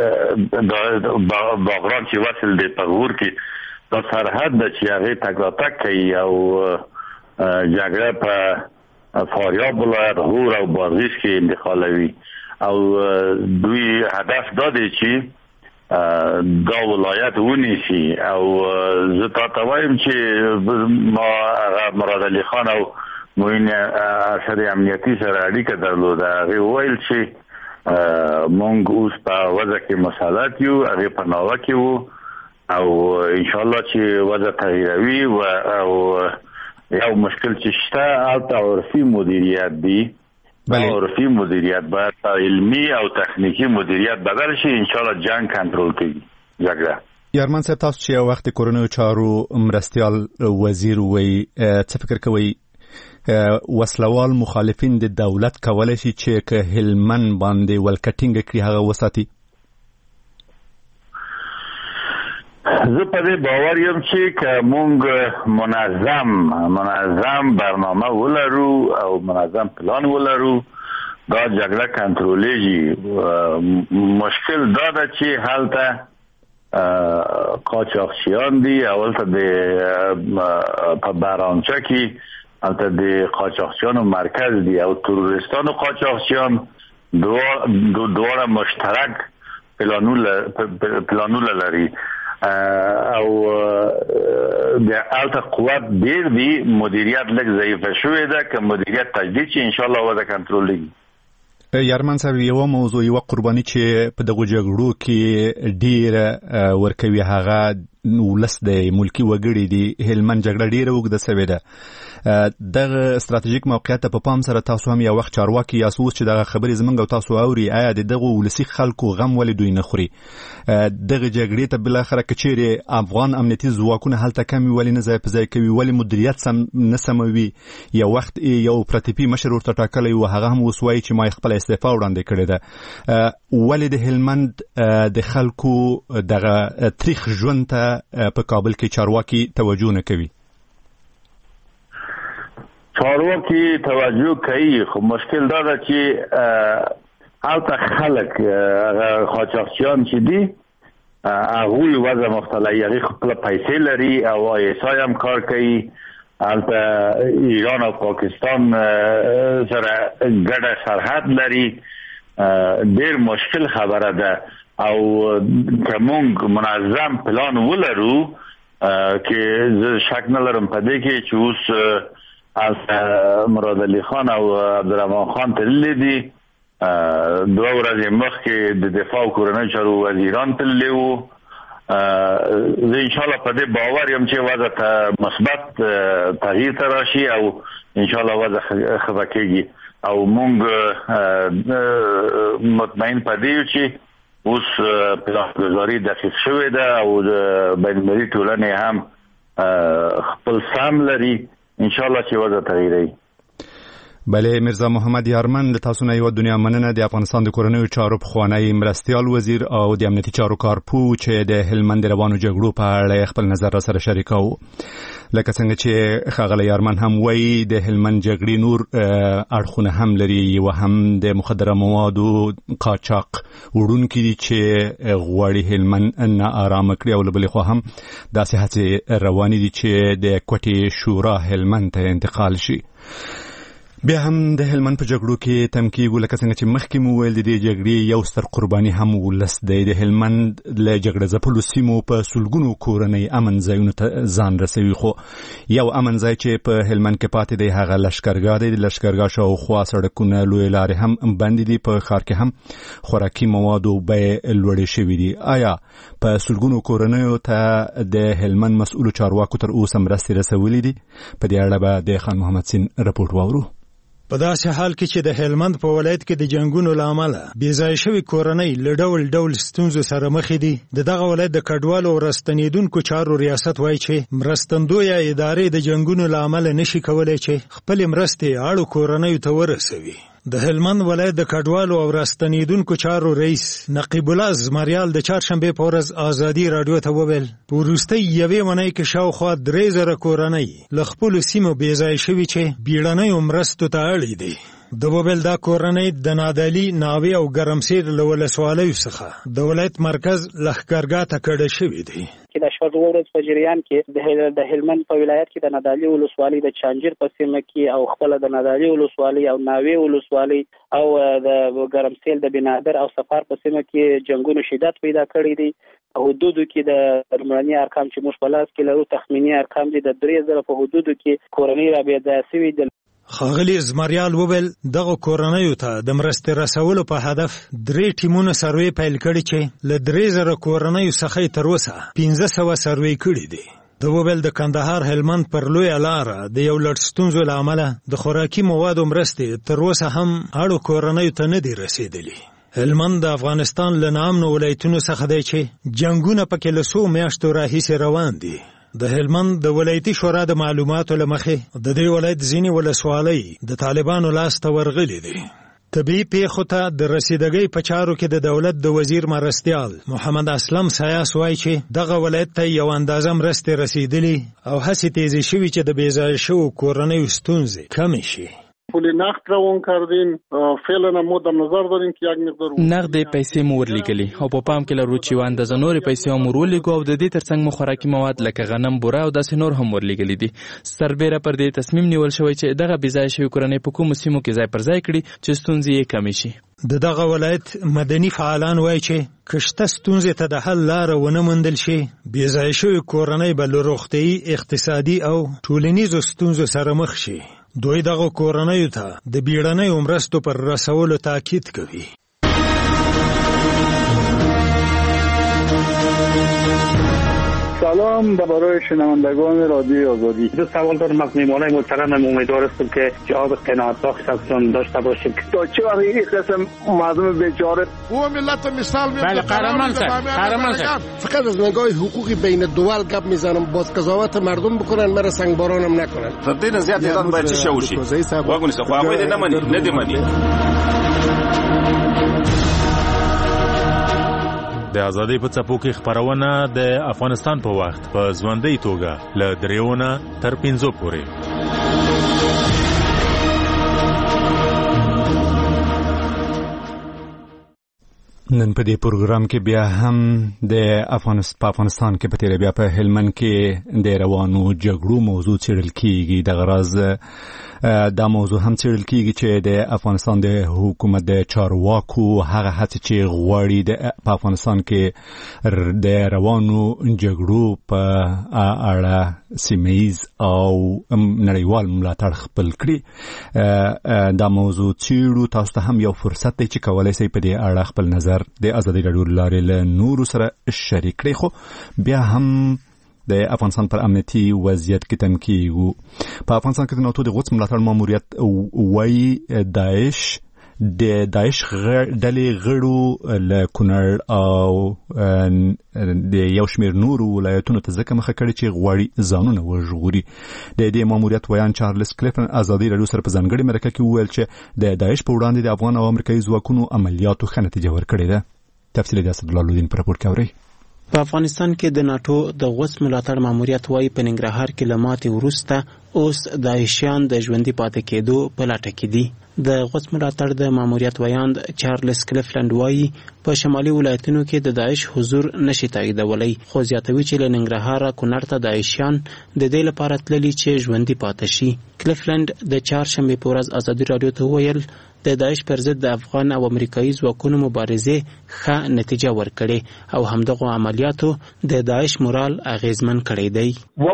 باغران چې وصل دی په غور کې دا سرحد ده چې هغې تک راتک کوي او جګړه په فاریاب ولایت، غور او بادغیس کې انتقالوي. او دوی هدف دا دی چې دا ولایت ونیسي. او زه تاته وایم چې ما مراد علي خان او معین ارشد امنیتي سره اړیکه درلوده. هغې وویل چې مونږ اوس په وضع کې مسلط یو، هغې په ناوه کې وو او انشاءالله چې وضع تغییروي او یو مشکل چې شته هلته عرفي مدیریت دی عرفي مدیریت باید علمی او تخنیکی مدیریت بدل شي ان شاء الله جنگ کنټرول کړي جګړه. یارمن صاحب تاسو چې وخت کورونو چارو مرستيال وزیر وي څه فکر کوي وسلوال مخالفین د دولت کولای شي چې که هلمند باندې ولکټینګ کړي هغه وساتي؟ زه په دې باور یم چې که موږ منظم برنامه ولرو او منظم پلان ولرو دا جګړه کنټرولېږي. مشکل دا ده چې هلته قاچاقچیان دي اولته د په بارانچه کې هلته د قاچاقچیانو مرکز دي او تروریستان و قاچاقچیان دواړه مشترک پلانونه لري او د هلته قوت ډېر دي. مدیریت لږ ضعیفه شوې ده که مدیریت تجدید شي انشاءالله وضع کنټرولېږي. یارمن صاحب یو موضوع یو قرباني چې په دغه جګړو کې ډېر ورکوي هغه ولس د ملکی وګړي دي. هلمند جګړه ډېره اوږده سوې ده. دغه استراتیژیک موقعیت په پام سره تاسو هم یو وخت چارواکي یاست چې دغه خبرې زمونږ او تاسو اوري آیا دغه ولسی خلکو غم ولې دوی نه خوري؟ دغه جګړې ته بل اخره کچېره افغان امنیتي ځواکونه هلته کمی ولې نه ځای په ځای کوي؟ ولې مدیریت سم نه سموي؟ یو وخت یو پرتیپي مشر ورته ټاکلی و هغه هم اوس وایي چې ما خپل استعفا وړاندې کړې ده. ولې د هلمند د خلکو دغه تاریخ ژوند ته په کابل کې چارواکي توجه نه کوي؟ چارواکي توجه کوي خو مشکل دا ده چې هلته خلک قاچاقچیان چې دي هغوی وضع مختلفه هغوی خپل پیسې لري او ایسای هم کار کوي. هلته ایران او پاکستان سره ګډه سرحد لري. ډېر مشکل خبره ده او که موږ منظم پلان ولرو که زه شک نه لرم په دې کې چې اوس مراد علي خان او عبدالرحمن خان تللی دي. 2 ورځې مخکې د دفاع او کورنیو چارو وزیران تللی وو. زه انشاءالله په دې باور یم چې وضع ته مثبت تغییر ته راشي او انشاءالله وضع ښه کېږي او موږ مطمئن په دې یو چې اوس پلانګذاري دقیق شوې ده او د بین‌المللي ټولنې هم خپل سهم لري. انشاءالله چې وضع تغییري. بله مرزا محمد یارمن تاسو نه یو دنیا مننه د افغانستان د کورنیو چارو پخوانی مرستیال وزیر او د امنیتي چارو کارپو چې د هلمند روانو جګړو په اړه خپل نظر را سره شریکاو. لکه څنګه چې ښاغلی یارمن هم وایي د هلمند جګړې نور اړخونه هم لري. یو هم د مخدره موادو قاچاق وړونکي دي چې غواړي هلمند نه آرامه کړي او له بلې خوا هم داسې هڅې روانې دي چې د کوټې شورا هلمند ته انتقال شي. بیا هم د هلمند په جګړو کې تمکیږو لکه څنګه چې مخکې مو ویل د دې جګړې یو ستر قرباني هم ولس دی. د هلمند له جګړه ځپلو سیمو په سلګونو کورنۍ امن ځایونو ته ځان رسوي خو یو امن ځای چې په هلمند کې پاتې دی هغه لښکرګاه دی. د لښکرګاه شاوخوا سړکونه لویې لارې هم بندې دي. په ښار کې هم خوراکي موادو بیې لوړې شوي دي. آیا په سلګونو کورنیو ته د هلمند مسؤلو چارواکو تر اوسه مرستې رسولې دي؟ په دې اړه به د خان محمد سین رپورټ واورو. په داسې حال کې چې د هلمند په ولایت کې د جنگونو له امله بې ځای شوي کورنۍ له ډول ډول ستونزو سره مخ دي. د دغه ولایت د کډوالو او راستنیدونکو چارو ریاست وایي چې مرستندویه ادارې د جنگونو له امله نشي کولای چې خپلې مرستې اړو کورنیو ته ورسوي. د هلمند ولایت د کډوالو او راستنیدونکو چارو رئیس نقیب الله زمریال د چهارشنبې په ورځ ازادي راډیو ته وویل په وروستۍ یوې اونۍ کې شاوخوا 3000 کورنۍ له خپلو سیمو بې ځای شوي چې بیړنیو مرستو ته اړې دي. د وویل دا کورنۍ د نادعلي، ناوې او ګرمسیر له ولسوالیو څخه د ولایت مرکز لښکرګاه ته کډه شوي دي. چې د شپږ ورځې په جریان کې د هلمند په ولایت کې د نادعلي ولسوالۍ د چانجیر په سیمه کې او خپل د نادعلي ولسوالۍ او ناوې ولسوالۍ او د ګرمسیر د بنادر او سفار په سیمه کې جنگونو شدت پیدا کړی دی. حدودو کې د لومړني ارقام چې موږ په لاس کې لرو تخمینی ارقام دي د 3000 په حدودو کې کورنۍ را بې ځای شوي دي. ښاغلي زمریال وویل دغه کورنیو ته د مرستې رسولو په هدف 3 ټیمونه سروې پیل کړي چې له 3000 کورنیو څخه تر اوسه 1500 سروې کړي دي. د وبل د کندهار هلمند پر لوی لار د یو لړ ستونزو لامل د خوراکي موادو مرستې تر اوسه هم اړو کورنۍ ته نه دي رسیدلي. هلمند د افغانستان له نامنو ولایتونو څخه دی چې جنگونه پکې له څو میاشتو راهیسې روان دي. د هلمند د ولایتي شورا د معلوماتو له مخې د دې ولایت ځینې ولسوالۍ د طالبانو لاس ته ورغلي دي. طبیعي پیښو ته د رسیدګۍ په چارو کې د دولت د وزیر مرستیال محمد اسلم سایاس وایي چې دغه ولایت ته یو اندازه مرستې رسیدلي او هڅې تیزې شوي چې د بېځایه شوو کورنیو ستونزې کمې شي. پول نقد روان کردیم، فعلا ما در نظر داریم که یک مقدار نقد پیسې مو ورلیږلي او په پام کې لرو چې یوه اندازه نورې پیسې هم ورولېږو او د دې ترڅنګ مو خوراکي مواد لکه غنم، بوره او داسې نور هم ورلیږلي دي. سربیره پر دې تصمیم نیول شوی چې دغه بېځایه شوي کورنۍ په کومو سیمو کې ځای پر ځای کړي چې ستونزې یې کمې شي. د دغه ولایت مدني فعالان وایي چې کشته ستونزې ته د حل لاره ونه موندل شي، بېځایه شوي کورنۍ به له روغتیایي، اقتصادي او ټولنیزو ستونزو سره مخ شي. دوی دغه کورنیو ته د بیړنیو مرستو پر رسولو تاکید کوي. سلام برای شنوندگان رادیو آزادی. دو سوال دارم از میهمانان محترمم، امیدوار هستم که جواب قناعت بخشتون داشته باشید. تا چه وقت این قسم مردم بیچاره و ملت مثال میاد. بله قهرمان صاحب فقط از نگاه حقوقی بین دول گپ میزنم، باز قضاوت مردم بکنن، مرا سنگبارانم نکنن. تر دې نه زیات اعلان باید چه وشي. واګونی څه خو هغه دې نه دی مني. د ازادۍ په څپو کې خپرونه د افغانستان په وخت په ژوندۍ توګه له 3 تر 5 پورې. نن په دې پروګرام کې بیا هم د افغانستان کې په تیر بیا په هلمند کې د روانو جګړو موضوع څېړل کیږي. د غرض دا موضوع هم څېړل کیږي چې د افغانستان د حکومت د چارواکو هغه هڅې چې غواړي په افغانستان کې د روانو جګړو په اړه سیمه‌ییز او نړیوال ملاتړ خپل کړي. دا موضوع څېړو. تاسو ته هم یو فرصت دی چې کولی شئ په دې اړه خپل نظر د ازادي راډیو لارې له نورو سره شریک کړئ. خو بیا هم د افغانستان پر امنیتي وضعیت کې تم کیږو. په افغانستان کې د ناتو د غوڅ ملاتړ ماموریت وایي د داعش ډلې غړو له کونړ او د یو شمېر نورو ولایتونو ته ځکه مخه کړې چې غواړي ځانونه وژغوري. د دې ماموریت ویان چارلز کلیفن ازادي راډیو سره په ځانګړې مرکه کې وویل چې د داعش په وړاندې د افغان او امریکایي ځواکونو عملیاتو ښه نتیجه ورکړې ده. تفصیل د اسدالله لودین په راپور کې اورئ. په افغانستان کې د ناتو د غوڅ ملاتړ ماموریت وایي په ننګرهار کې له ماتې وروسته اوس داعشیان د ژوندي پاتې کېدو په لټه کې دي. د غوڅ ملاتړ د ماموریت ویاند چارلز کلیفلند وایي په شمالي ولایتونو کې د داعش حضور نشي تاییدولی، خو زیاتوي چې له ننګرهاره کونړ ته داعشیان د دې لپاره تللي چې ژوندي پاتې شي. کلیفلند د چهارشنبې په ورځ ازادي راډیو ته وویل د داعش پر ضد د افغان او امریکایي ځواکونو مبارزې ښه نتیجه ورکړې او همدغو عملیاتو د داعش مورال اغیزمن کړی دی.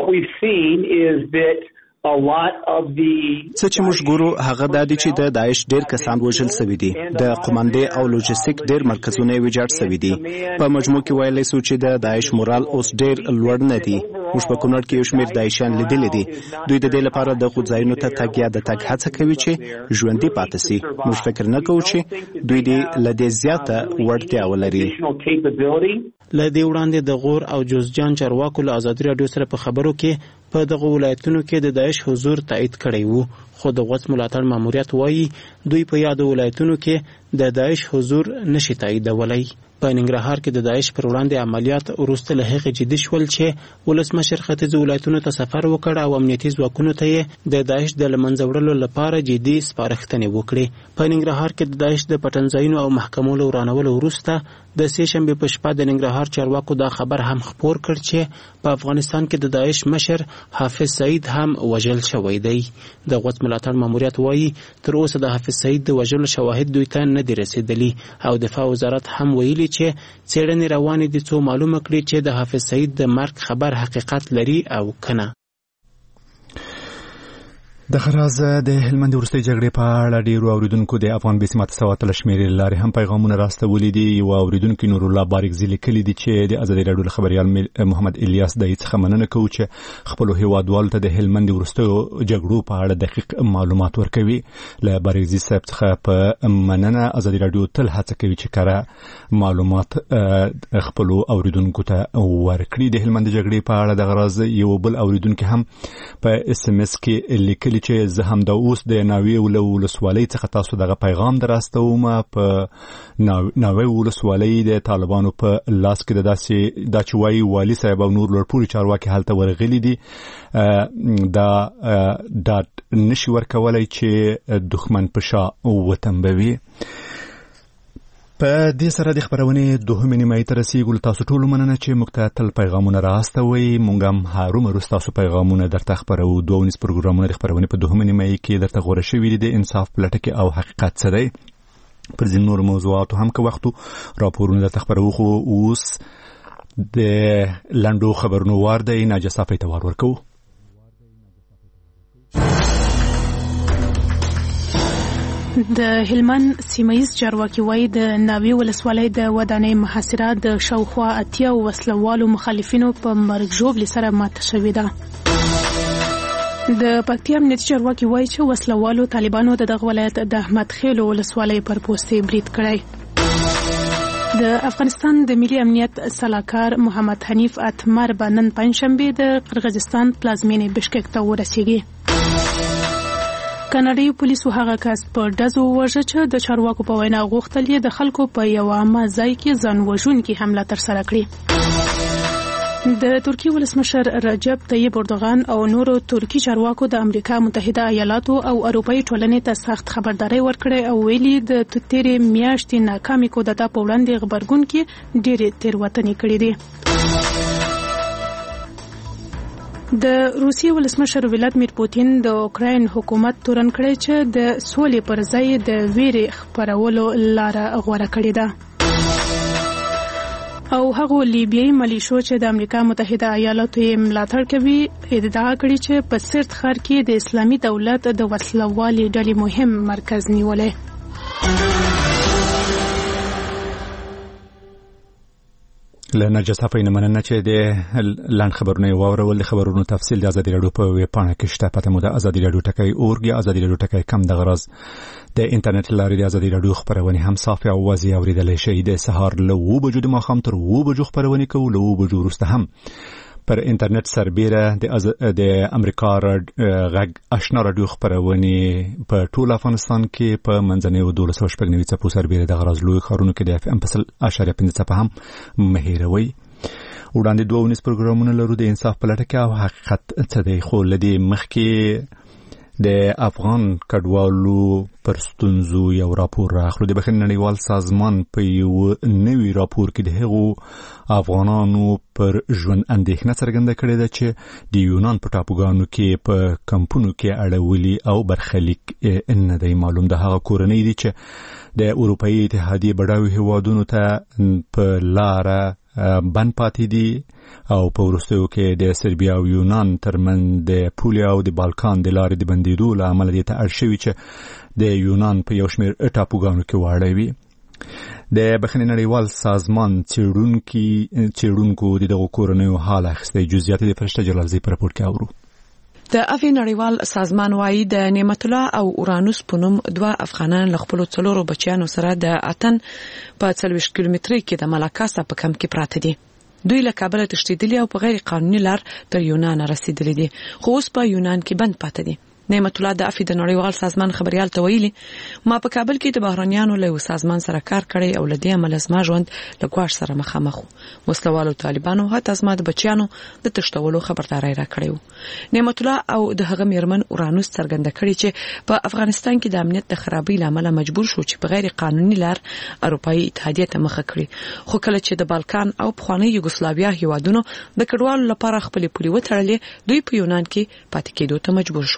څه چې موږ ګورو هغه دا دي چې د داعش ډېر کسان وژل سوي دي، د قومندې او لوجستیک ډېر مرکزونه یې ویجاړ سوي دي. په مجموع کې ویلی سو چې د داعش مورال اوس ډېر لوړ نه دي. موږ په کونړ کې یو شمېر داعشیان لیدلي دي. دوی د دې لپاره د ځایونو ته تګ یا د تګ هڅه کوي چې ژوندي پاتې سي. موږ فکر نه کوو چې دوی دې له دې زیاته وړتیا ولري. له دې وړاندې د غور او جوزجان چارواکو له ازادي راډیو سره په خبرو کې په دغه ولایتونو کې د داعش حضور تایید کړی وو، خو د غوڅ ملاتړ ماموریت وایي دوی په یادو ولایتونو کې د داعش حضور نشي تاییدولی. په ننګرهار کې د داعش پر وړاندې عملیات وروسته له هغې جدي شول چې ولسمشر ختیځو ولایتونو ته سفر وکړ او امنیتي ځواکونو ته یې د داعش د له منځه وړلو لپاره جدي سپارښتنې وکړې. په ننګرهار کې د داعش د پټنځایونو او محکمو له ورانولو وروسته د سې شنبې په شپه د ننګرهار چارواکو دا خبر هم خپور کړ چې په افغانستان کې د داعش مشر حافظ سعید هم وژل شوی دی. د غوڅ ملاتړ ماموریت وایي تر اوسه د حافظ سعید د وژلو شواهد دوی ته نه دي رسیدلي او دفاع وزارت هم ویلي چې څېړنې روانې دي څو معلومه کړي چې د حافظ سعید د مرګ خبر حقیقت لري او کنه. د غراز د هلمند وروستۍ جګړې په اړه ډیرو اوریدونکو د افغان بسمت سواتل شمیرې لارې هم پیغامونه راستولي دي. یو اوریدونکو نور الله بارکزی لیکلي دي چې د ازادي راډیو خبريال محمد الیاس د څخه مننه کوي چې خپل هیوادوالو ته د هلمند وروستۍ جګړو په اړه دقیق معلومات ورکوي. له بارکزی صاحب څخه په مننه. ازادي راډیو تل هڅه کوي چې کره معلومات خپل اوریدونکو ته ورکړي. د هلمند جګړې په اړه د غراز یو بل اوریدونکو هم په اس ام اس کې لیکلي چې زه هم د اوس د ناوی ولسوالۍ څخه تاسو دغه پیغام دراستوم. په ناوی ولسوالۍ د طالبانو په لاس کې د داسې وايي والي صاحب او نور لوړپوړي چارواکي هلته ورغلي دي. دا نشي ورکولای چې دښمن په شا وتنبوي. په دې سره د خبرونې دوهمې نیمایي ته رسیږو. تاسو ټول مننه چې موږ ته تل پیغامونه راستوي. موږ هم هرومرو تاسو پیغامونه درته خبرو. دوه ونیس پروګرامونه د خبرونې په دوهمې نیمایي کې درته غوړه شوي دي. د انصاف پلټه کې او حقیقت څه دی. پر ځینو نورو موضوعاتو هم که وختو راپورونه درته خبرو. خو اوس د لنډو خبرونو وار دی. ناجه صافی ته وار ورکوو. د هلمند سیمایي چارواکي وایي د ناوی ولسوالۍ د ودانۍ محاصره د شاوخوا 80 وسلوالو مخالفینو په مرګ ژوبل سره ماته شوې ده. د پکتیا امنیتي چارواکي وایي چې وسلوالو طالبانو دغه ولایت د احمد خیلو ولسوالۍ پر پوستې برید کړی. د افغانستان د ملي امنیت سلاکار محمد حنیف اتمر بنن پنځشنبه د قرغیزستان پلازمینې بشکک ته ورسیږي. کاناډایي پولیسو هغه کس په ډزو وژه چې د چارواکو په وینا غوښتل یې د خلکو په یو عامه ځای کې ځان وژونکي حمله ترسره کړي. د ترکیې ولسمشر رجب طیب اردوغان او نورو ترکی چارواکو د امریکا متحده ایالاتو او اروپایي ټولنې ته سخت خبرداري ورکړې او ویلي د تیرې میاشتې ناکامي کودتا په وړاندې غبرګون کې ډېرې تېروتنې کړې دي. د روسیې ولسمشر ولادیمیر پوتین د اوکراین حکومت تورن کړی چې د سولې پر ځای د ویرې خپرولو لاره غوره کړې ده. او هغه لیبیایي ملیشو چې د امریکا متحده ایالاتو یې ملاتړ کوي ادعا کړې چې په سرت ښار کې د اسلامي دولت د وسلوالي ډلې مهم مرکز نیولې. له نجصافه نه مننه چې د لاند خبرونه واورول. د خبرونو تفصیل د ازادي راډیو په ویب پاڼه کې شته. پته مو د ازادي راډیو ټکی اورګي ازادي راډیو ټکی کم د غرض د انټرنیټ لارې د ازادي راډیو خبرونه هم صافي او واضح اوریدل شي. د سهار له 2 بجو د ماښام تر 2 بجو خبرونه کوو. له 2 بجو وروسته هم پر انټرنیټ سربېره د امریکا غږ آشنا راډیو خبرونه په ټول افغانستان کې په منځنۍ 1290 څپو سربېره د غراز لوی خارونو کې د اف ام +0.5 څپه هم مهیروي. وړاندې دوه ونیس پروګرامونه لرو. د انصاف پلټه کې او حقیقت څه دی. خو لدی مخکې د افغان کډوالو پر ستونزو یو راپور راخلو. د بخښنې نړیوال سازمان په یو نوي راپور کې د هغو افغانانو پر ژوند اندېښنه څرګنده کړې ده چې د یونان په ټاپوګانو کې په کمپونو کې اړولي او برخلیک نه دی معلوم. د هغه کورنۍ دي چې د اروپایي اتحادیې بډایو هیوادونو ته په لاره بند پاتې دي او په وروستیو کې د سربیا او یونان ترمنځ د پولیا او د بالکان د لارې د بندیدو له امله دې ته اړ شوي چې د یونان په یو شمېر ټاپوګانو کې واړوي. د بخښنې نړیوال سازمان څېړونکو د دغو کورنیو حال اخیستی. جزئیات د فرشته جلالزی په راپور کې اورو. د افغان نړیوال سازمان وايي د نعمت الله او اورانوس په نوم 2 افغانان له خپل 4 بچیانو سره د اتن په 40 کیلومتري کې د ملاکاسا په کمپ کې پراته دي. دوی له کابل تښتېدلي او په غیر قانوني لار تر یونان رسیدلي دي. خو اوس په یونان کې بند پاتې دي. نعمت الله د افغان نړیوال سازمان خبريال ته ویلي ما په کابل کې د بهرانيانو له سازمان سره کار کړی او لدی عمل زما ژوند له ګواښ سره مخامخ وسلوالو طالبانو هڅه زما د بچیانو د تښتولو خبرداري را کړیو. نعمت الله او د هغه میرمن اورانوس څرګنده کړی چې په افغانستان کې د امنیت د خرابۍ لامل مجبور شو چې په غیر قانوني لار اروپایي اتحادیه ته مخه کړي. خو کله چې د بالکان او پخوانی یوګوسلاویا هیوادونو د کډوالو لپاره خپل پولي وتړلې دوی په یونان کې پاتې کېدو ته مجبور شو.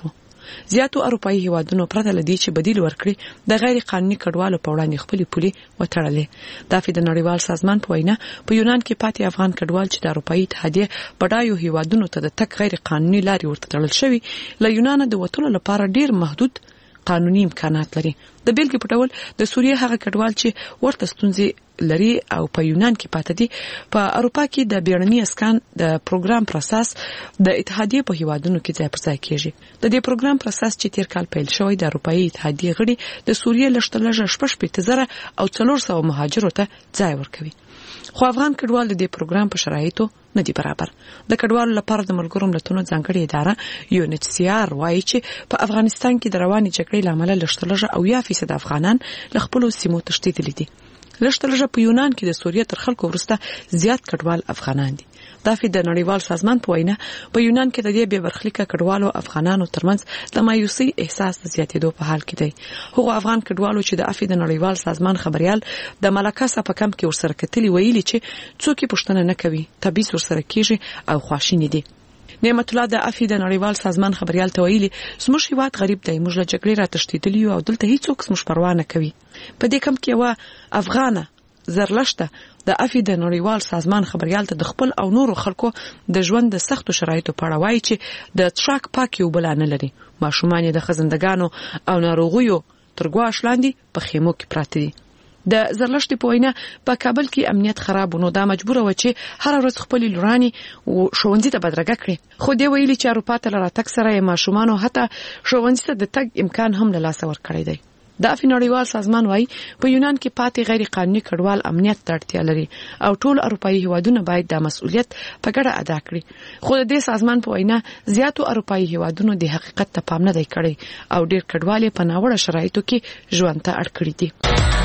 زیاتو اروپایي هیوادونو پرته لدی چې بدیل ورکړي د غیر قانوني کډوالو په وړاندې خپل پولي وتړلې. دا د نړیوال سازمان په وینا په یونان کې پاتې افغان کډوال چې د اروپایي اتحادیه بډایو هیوادونو ته د تک غیر قانوني لارې ورته تړل شوی له یونان د وټولو لپاره ډیر محدود قانوني امکانات لري. د بیلګې په ډول د سوریه هغه کډوال چې ورته ستونزې لري او په یونان کې پاتې دي په اروپا کې د بیړني اسکان د پروګرام پر اساس د اتحادیه په هیوادونو کې ځای پر ځای کیږي. د دې پروګرام پر اساس چې تیر کال پیل شوی د اروپایي اتحادیه غړي د سوریه لشتلجه 8,000 او 400 مهاجرو ته ځای ورکوي. خو افغان کډوال د دې پروګرام په شرایطو نه دي برابر. د کډوالو لپاره د ملګرو ملتونو ځانګړې اداره UNHCR وايي چې په افغانستان کې د رواني جګړې لامل لشتلجه او 10% افغانان له خپل سیمو تښتېدلي دي. لشتلجه په یونان کې د سوریه تر خلکو وروسته زیات کډوال افغانان دي. دا د نړیوال سازمان په وینا په یونان کې د دې بې برخلیکه کډوالو افغانانو ترمنځ د مایوسي احساس د زیاتېدو په حال کې دی. هغه افغان کډوالو چې د د نړیوال سازمان خبريال د ملکاسا په کم کې ورسره کتلی ویلي چې څوک پښتنه نه کوي تبعیض ورسره کیږي او خواشینی دي. نعمت الله د د نړیوال سازمان خبريال ته ویلي زموږ هیواد غریب دی، موږ له جګړې را تښتېدلی او دلته هیڅوک زموږ پروا نه کوي. په دې کم کې یو افغانه زرلشته د د نړیوال سازمان خبريال ته د خپل او نورو خلکو د ژوند د سختو شرایطو په اړه وایي چې د ټراک پاک یو بل نه لري. ماشومان د خزندګانو او ناروغیو تر ګواښ لاندې په خیمو کې پراته دي. د زرلشتي په وینا په کابل کې امنیت خراب نو دا مجبور و چې هر ورځ خپل لوراني او شونځي ته بدرګه کړي. خو دی ویلي چې اروپا ته لراتک سره ماشومان او حتی شونځي ته د تګ امکان هم له لاسه ورکړی دی. د نړیوال سازمان وايي په یونان کې پاتې غیر قانوني کډوال امنیت ته اړتیا لري او ټول اروپایي هیوادونه باید د مسؤلیت په ګډه ادا کړي. خو د سازمان په وینا زیاتو اروپایي هیوادونو د حقیقت ته پام نه دی کړی او ډیر کډوال په ناوړه شرایطو کې ژوند ته اړ کړی دي.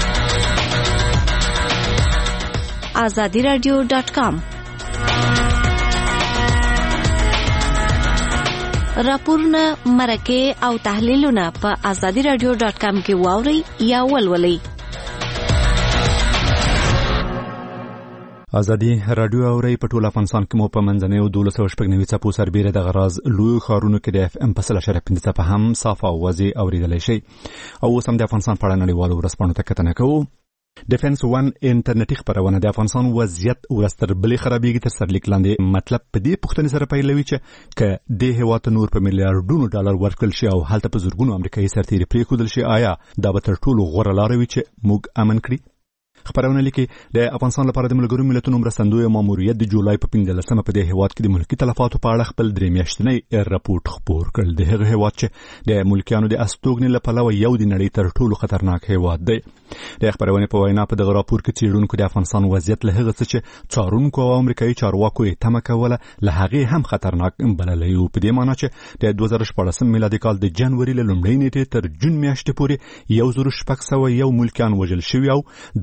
azadiradio.com راپورونه مرکه او تحلیلونه په azadiradio.com کې واوري یا ولولئ. ازادي رادیو اوري په ټول افغانستان کې مو په منځنۍ او 1290 څپو سربېره د غراز لوی خارونو کې د FM په 1.5 څپه هم صاف او واضح اوریدلای شي. او سم د افغانستان په اړه نړیوالو ورسپانو ته کتنه کوو. ډیفنس 1 انټرنیټي خبرونه د افغانستان وضعیت ورستر بلې خرابېږي تر سرلیک لاندې مطلب په دې پوښتنې سره پیلوي چې ک د هیواد نور په میلیارډونو ډالر ورکړل شي او هلته په زورګونو امریکایي سرتیري پریښودل شي، آیا دا به تر ټولو غوره لار وي چې موږ امن کړي؟ خبرونه لیکي د افغانستان لپاره د ملګرو ملتونو مرستندوی ماموریت د جولای په 15مه په دې هیواد کې د ملکی تلفاتو په اړه خپل 3 میاشتنی راپورټ خپور کړ. د هغه هیواد چې د ملکیانو د استوګنې لپاره یو د نړۍ تر ټولو خطرناک هیواد دی. د خبرونه په وینا په دغه راپور کې چیرونکو د افغانستان وضعیت له هغه څه چې څارونکو او امریکایي چارواکو یې تمه کوله له هغه هم خطرناک بللی و. په دې معنی چې د 2014 میلادي کال د جنوري له لومړۍ نیټې تر جون میاشتې پورې 1601 ملکیان وژل شوي او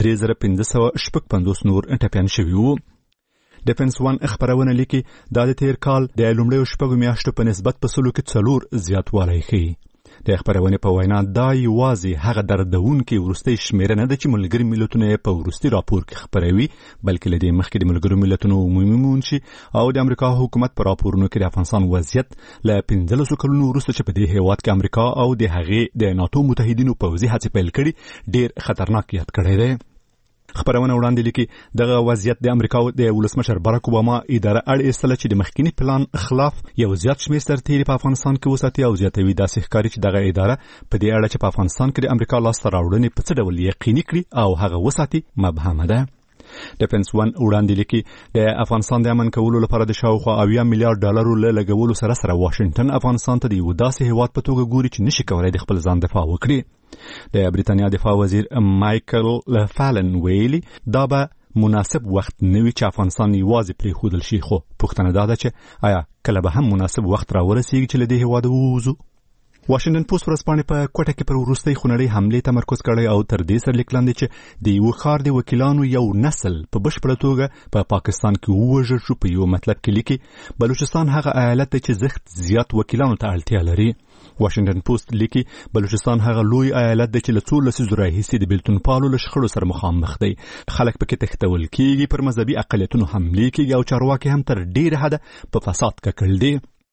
3550 نور ټپیان شوي وو. ډیفنس 1 خبرونه لیکي دا د تیر کال د لومړیو شپږو میاشتو په نسبت په سلو کې 4 زیاتوالی ښیي. د خبرونه په وینا دا یوازې هغه دردونکې وروستۍ شمیره نه ده چې ملګري ملتونه په وروستي راپور کې خبروي، بلکې له دې مخکې د ملګرو ملتونو عمومي مونشي او د امریکا حکومت په راپورونو کې د افغانستان وضعیت له 15 کلونو وروسته چې په دې هیواد کې امریکا او د هغې د ناتو متحدینو پوځي هڅې پیل کړي ډیر خطرناک یاد کړی دی. خبرونه وړاندې لیکي دغه وضعیت د امریکا د ولسمشر باراک اوباما اداره اړ ایستله چې د مخکینی پلان خلاف یو زیات شمېر سرتیري په افغانستان کې وساتي او زیاتوي داسې ښکاري چې دغه اداره په دې اړه چې په افغانستان کې د امریکا لاسته راوړنې په څه ډول یقیني کړي او هغه وساتي مبهمه ده. ډیفنس 1 وړاندې لیکي د افغانستان د امن کولو لپاره د شاوخوا 80 میلیارډ ډالرو له لګولو سره واشنگټن افغانستان ته د یو داسې هیواد په توګه ګوري چې نشي کولای د خپل ځان دفاع وکړي. د بریتانیا دفاع وزیر مایکل فالن ویلي دا به مناسب وخت نوي چې افغانستان یوازې پریښودل شي، خو پوښتنه دا ده چې آیا کله به هم مناسب وخت راورسیږي چې له دې هیواده ووځو. واشنگټن پوسټ ورځپاڼې په کوټه کې پر وروستۍ خونړۍ حملې تمرکز کړی او تر دې سرلیک لاندې چې د یو ښار د وکیلانو یو نسل په بشپړه توګه په پاکستان کې ووژل شو. په یو مطلب کې لیکي بلوچستان هغه ایالت دی چې زښت زیات وکیلانو ته اړتیا لري. واشنگټن پوسټ لیکي بلوچستان هغه لوی ایالت دی چې له 14 لسیزو راهیسې د بیلتون پالو له شخړو سره مخامخ دی. خلک پکې تښتول کېږي، پر مذهبي اقلیتونو حملې کېږي او چارواکي هم تر ډېره حده په فساد ککړ دي.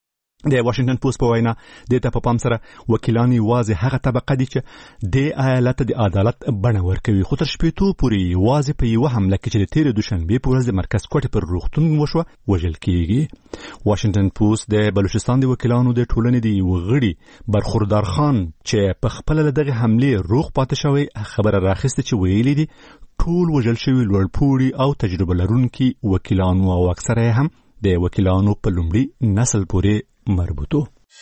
د واشنگټن پوسټ په وینا د ته په پام سره وکیلان یوازې هغه طبقه دي چې د ایالت د عدالت بڼه ورکوي خو تر شپېتو پورې یوازې په یوه حمله کې چې د تېرې دوشنبې په ورځ د مرکز کوټې پر روغتون وشوه وژل کیږي. واشنگټن پوسټ د بلوچستان د وکیلانو د ټولنې د یو غړي برخوردار خان چې په خپل دغه حملې روغ پاتې شوی خبره راخسته چې ویلي دي ټول وژل شوي لوړپوړي او تجربه لرونکي وکیلانو او اکثره هم د وکیلانو په لومړي نسل پورې مربوطو.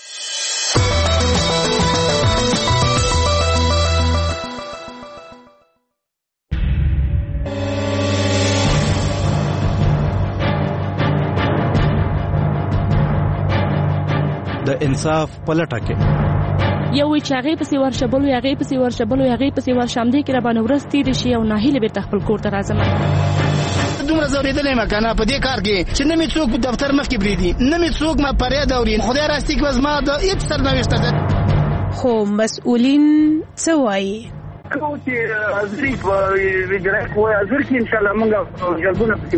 د انصاف پلټه کې یو چې هغه پسې ورشبلو هغه پسې ورشبلو هغه پسې ورشم دي کې را باندې ورستي دي شي او ناهیله به خپل کور ته راځم. دومره زوریدلې مکانه په دې کار کې چې نه می څوک دفتر مخ کې بریدي نه می څوک ما پرې دوري خدای راستي کې وزما د هیڅ سرنوشت ده. خو مسؤلین څه وایي؟ کوم چې ازري په ویجرای کوی ازر کې ان شاء الله موږ جلبونه پسې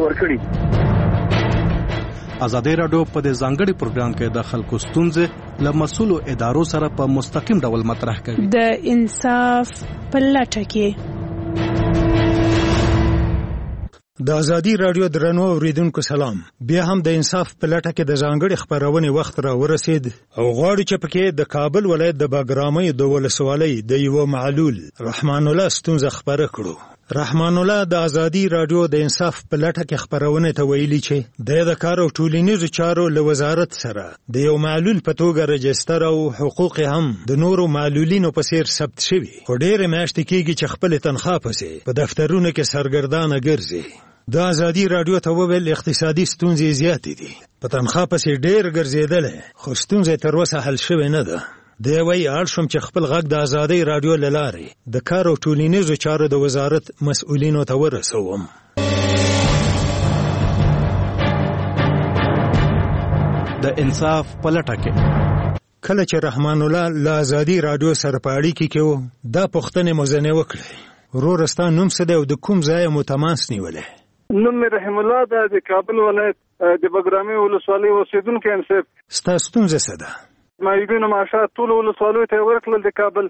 ورکړي. ازادي راډیو په دې ځانګړي پروګرام کې د خلکو ستونزې له مسؤلو ادارو سره په مستقیم ډول مطرح کوي. د انصاف پلټه کې د ازادي راډیو درنو اوریدونکو سلام. بیا هم د انصاف په لټه کې د ځانګړي خبرونه وخت را ورسید او غواړو چې پکې د کابل ولایت د باګرامۍ د ولسوالۍ د یو معلول رحمان الله ستونزه خبره کړو. رحمان الله د ازادي راډیو د انصاف په لټه کې خبرونه ته ویلي چې د کار او ټولنیزو چارو له وزارت سره د یو معلول په توګه رجستر او حقوق هم د نورو معلولینو په څیر ثبت شوي خو ډېرې میاشتې کېږي چې خپل تنخواه پسې په دفترونو کې سرګردانه ګرځي. د ازادي راډیو ته وویل اقتصادي ستونزې زیاتې دي په تنخواه پسې ډېر ګرځېدلی خو ستونزه تر اوسه حل شوې نه ده. دی وایي اړ شوم چې خپل غږ د ازادي راډیو له لارې د کار او ټولنیزو چارو د وزارت مسؤلینو ته ورسوم. د انصاف پلټه کې کله چې رحمان الله له ازادي راډیو سره په اړیکه کې و دا پوښتنې مزنه وکړه ورورستا نوم څه دی او د کوم ځای مو تماس نیولې؟ نوم رحم الله د کابل ولایت د بګرامي ولسوالۍ اوسیدونکی یم. صاحب ستا ستونزه څه ده؟ مایوبینو معاشات ټول ولسوالیو ته ورکړل د کابل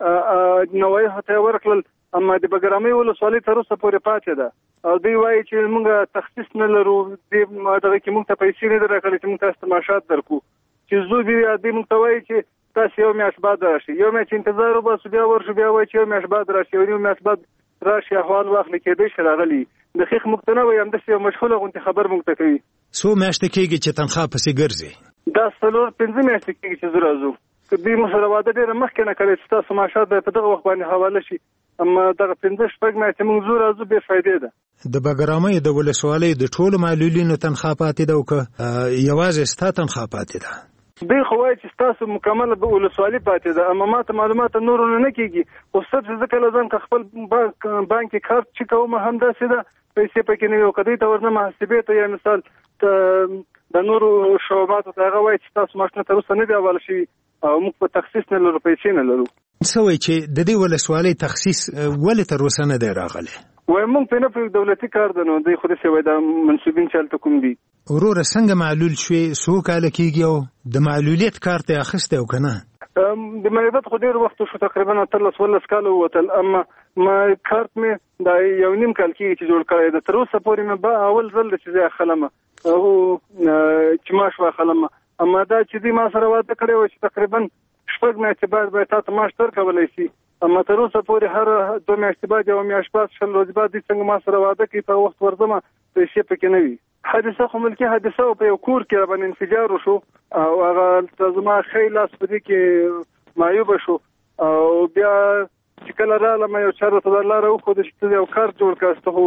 نوایه ته ورکړل اما د بګرامي ولسوالۍ تر اوسه پورې پاتې ده او دوی وایي چې موږ تخصیص نه لرو د دغه کې موږ ته پیسې نه درکړل چې موږ تاسو معاشات درکو چې زو بیا د موږ ته وایي چې تاسو یو میاشت بعد راشي یو میاشت انتظار وباسو بیا ورشو بیا وایي چې یو میاشت بعد راشي یو میاشت بعد راشي احوال واخلي کېدای شي راغلي د خیخ مقتنه ویم د یو مشغوله غونډه خبر موږ ته کوي. څو میاشتې کېږي چې تنخواه پسې ګرځي؟ دا 4-5 میاشتې کېږي چې زه راځو که دوی موږ سره واده ډېره مخکې نه کړی چې تاسو معاشات به په دغه وخت باندې حواله شي اما دغه 5-6 میاشتې موږ زو راځو بې فایدې ده. د بګرامۍ د ولسوالۍ د ټولو معلولینو تنخواه پاتې ده او که یوازې ستا تنخواه پاتې ده؟ دوی خو وایي چې تاسو مکمله به ولسوالي پاتې ده اما ما ته معلومات نور نه کېږي خو څه چې زه کله ځم که خپل بانکي کارت چې کوم همداسې ده پیسې پکې نه وي او که دوی ته ورنه محاسبې ته یا مثال د نورو شعباتو ته هغه وایي چې تاسو معاشونه تر اوسه نه دي حواله شوي او موږ په تخصیص نه لرو پیسې نه لرو. څه وایي چې د دې ولسوالۍ تخصیص ولې تر اوسه نه دی راغلی؟ وایي موږ پرې نه پوهېږو دولتي کار ده نو دوی خو داسې وایي دا منصوبین چې هلته کوم دي. وروره څنګه معلول شوې څو کاله کېږي او د معلولیت کارت یې اخیستی او که نه؟ د معلولیت خو ډېر وخت شو تقریبا 13-14 کاله ووتل اما ما کارت مې دا 1.5 کال کېږي چې جوړ کړی ده. تر اوسه پورې مې اول ځل ده چې زه اخلم او چې معاش واخلم اما دا چې دوی ما سره واده کړی و چې تقریبا 6 میاشتې بعد به تا ته معاش درکولی شي اما تر اوسه پورې هر 2 میاشتې بعد یو میاشت بعد 6 ورځې بعد دوی څنګه ما سره واده کوي په وخت ورځم پیسې پکې نه وي. حادثه خو ملکي حادثه او په یو کور کې باندې انفجار وشو او هغه زما ښی لاس په دې کې معیوبه شو او بیا چې کله رالم یو چا راته دا لاره وښوده چې ته یو کار جوړ کړه ته خو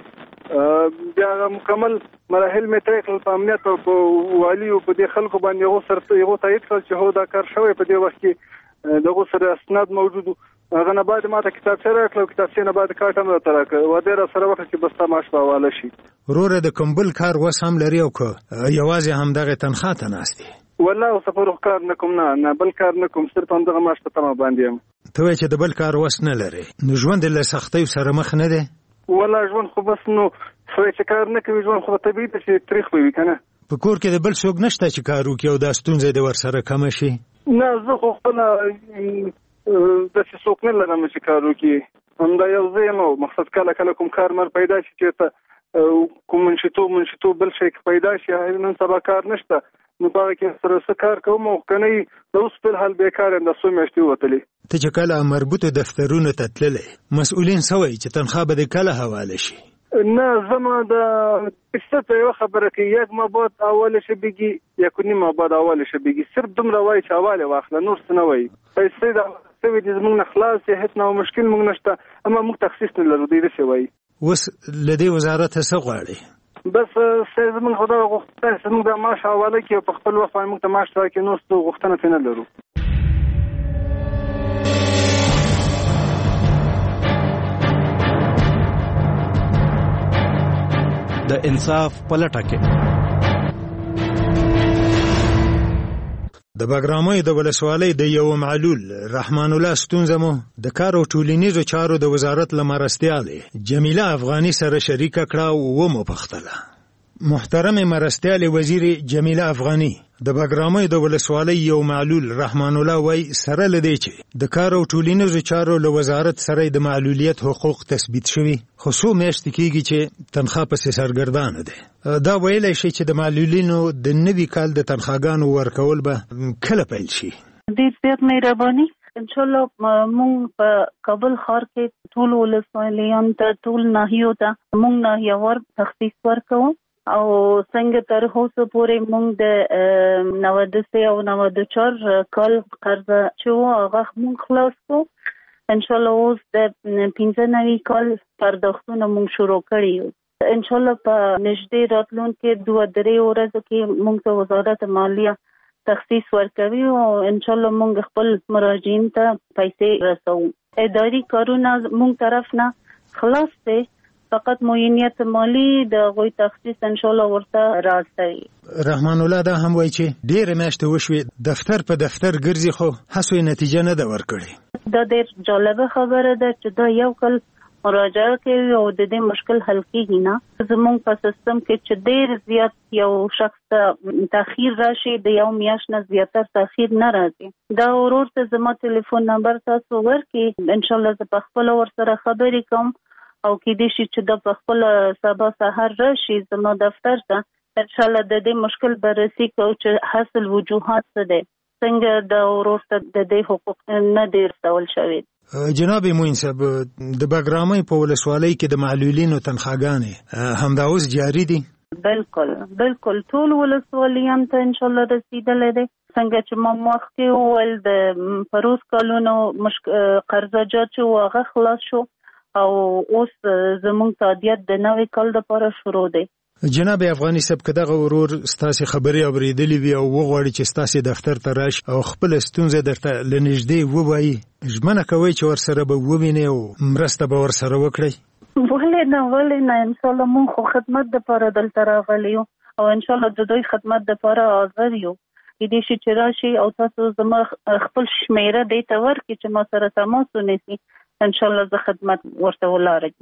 معیوبې بیا هغه مکمل مراحل مې طی کړل په امنیت او په والي او په دې خلکو باندې هغو سره هغو تایید کړل چې هو دا کار شوی په دې وخت کې د هغو سره اسناد موجود هغه نه بعد ما ته کتابچه راکړه او کتابچې نه بعد کارت هم راته راکړه واده را سره وکړه چې بس تا معاش به حواله شي. وروره د کوم بل کار وس هم لري او که یوازې همدغې تنخواه ته ناست یې؟ والله اوسه پورې کار نه کوم نه بل کار نه کوم صرف همدغه معاش په تمه باندې یم. ته وایې چې د بل کار وس نه لرې نو ژوند له سختیو سره مخ نه دی؟ والله ژوند خو بس نو سړی چې کار نه کوي ژوند خو طبیعي ده چې تریخ به وي که نه. په کور کې د بل څوک نشته چې کار وکړي او دا ستونزه د ورسره کم شي؟ نه زه خو خپل د څوک نه لرم چې کار وکړي، همدا یو ځای نو مقصد کله کله کوم کار مر پیدا شي چې ته کوم منشتو بل شي پیدا شي نن سبا کار نشته نو باغ کې سره کار کوم او کني اوس په حال بیکار اند سو میشتي وتلی. ته چې کله مربوطه دفترونه ته تللې مسؤلین سوي چې تنخواه به کله حواله شي؟ نه زما د څه یو خبره کې یک مباد اول شي بيږي یک نیم مباد اول شي بيږي صرف دومره وای چې حواله واخله نور څه نه وای پیسې دا څه دې زموږ نه خلاص هیڅ نو مشکل موږ نشته اما موږ تخصیص نه لرو دې څه وای. وس لدی وزارت څه غواړي؟ بس زموږ خدای غوښتنه زموږ د معاش حواله کې په خپل وخت موږ ته معاش راکې نو څه غوښتنه نه لرو. د انصاف پلټه کې د بګرامۍ د ولسوالۍ د یو معلول رحمان الله ستونزمو د کار او ټولنیزو چارو د وزارت لمرستیاله جمیله افغانی سره شریکه کړه او مو پختله. محترم مرستیاله وزیر جمیله افغانی د بګرامۍ د ولسوالۍ یو معلول رحمان الله وای سره لدی چې د کار او ټولنیزو چارو له وزارت سره د معلولیت حقوق تثبیت شوی خصوص میاشت کېږي چې تنخواه په سرګردان ده. دا ویلای شي چې د معلولینو د نوي کال د تنخواګانو ورکول به کله پیل شي؟ ډېر زیات مهرباني ان شاء الله مونږ په کابل ښار کې ټول ولسوالیان ته ټول ناحیو ته مونږ ناحیه ور تخصیص ورکوو او څنګه تر اوسه پورې مونږ د 93 او 94 کال قرض چې هغه مونږ خلاص کو ان شاء الله اوس د 95 کال پرداختونه مونږ شروع کړی یو. ان شاء الله په نږدې راتلونکي 2-3 ورځې کې مونږ ته وزارت مالیه تخصیص ورکوي او ان شاء الله مونږ خپل مراجعین ته پیسې رسو. اداري کارونه مونږ طرف نه خلاص دي، فقط معینیت مالی د غوي تخصیص ان شاء الله ورته راځي. رحمان الله دا هم وایي چې ډېر میاشتې وشوي دفتر په دفتر ګرځي خو هڅه نتیجه نه ده ورکړې. دا ډېر جالبه خبره ده چې دا یو کال مراجعه کوي او د دې مشکل حل کیږي نه. زموږ په سیستم کې چې ډېر زیات یو شخص تاخير راشي د یو میاشت نه زیاتر تاخير نه راځي. دا ورور ته زما ټلیفون نمبر تاسو ورکړئ ان شاء الله زه په خپل ور سره خبرې کوم او کې دې شي چې د خپل سبا سحر راشي زما دفتر ته ان شاء الله د دې مشکل بررسي کوو چې حاصل وجوهات څه دي څنګه د ورور ته د دې حقوق نه ډیر ډول شوی. جناب موین صاحب د بګرامۍ په ولسوالۍ کې د معلولینو تنخواګانې همدا اوس جاری دي؟ بالکل ټول ولسوالیان ته ان شاء الله رسیدلې ده. څنګه چې ما مخکې وویل د پروس کالونو قرضاجات چې هغه خلاص شو او اوس زموږ تادیات د نوې کال لپاره شروع دی. جناب افغانی صاحب که دغه ورور ستاسو خبرې اوریدلې وي او وغواړي چې ستاسو دفتر ته راشي او خپل ستونزه درته لنږدې ووایي ژمنه کوي چې ورسره به وویني او مرسته به ورسره وکړي؟ ولې نه ان شاء الله موږ خو خدمت لپاره دلته راغلي یو او ان شاء الله د دوی خدمت لپاره حاضر یو. دې شي چې راشي او تاسو زما خپل شمیره دې ته ورکړي چې ما سره تماس ونیسي ان شاء الله زه خدمت ورته ولارم.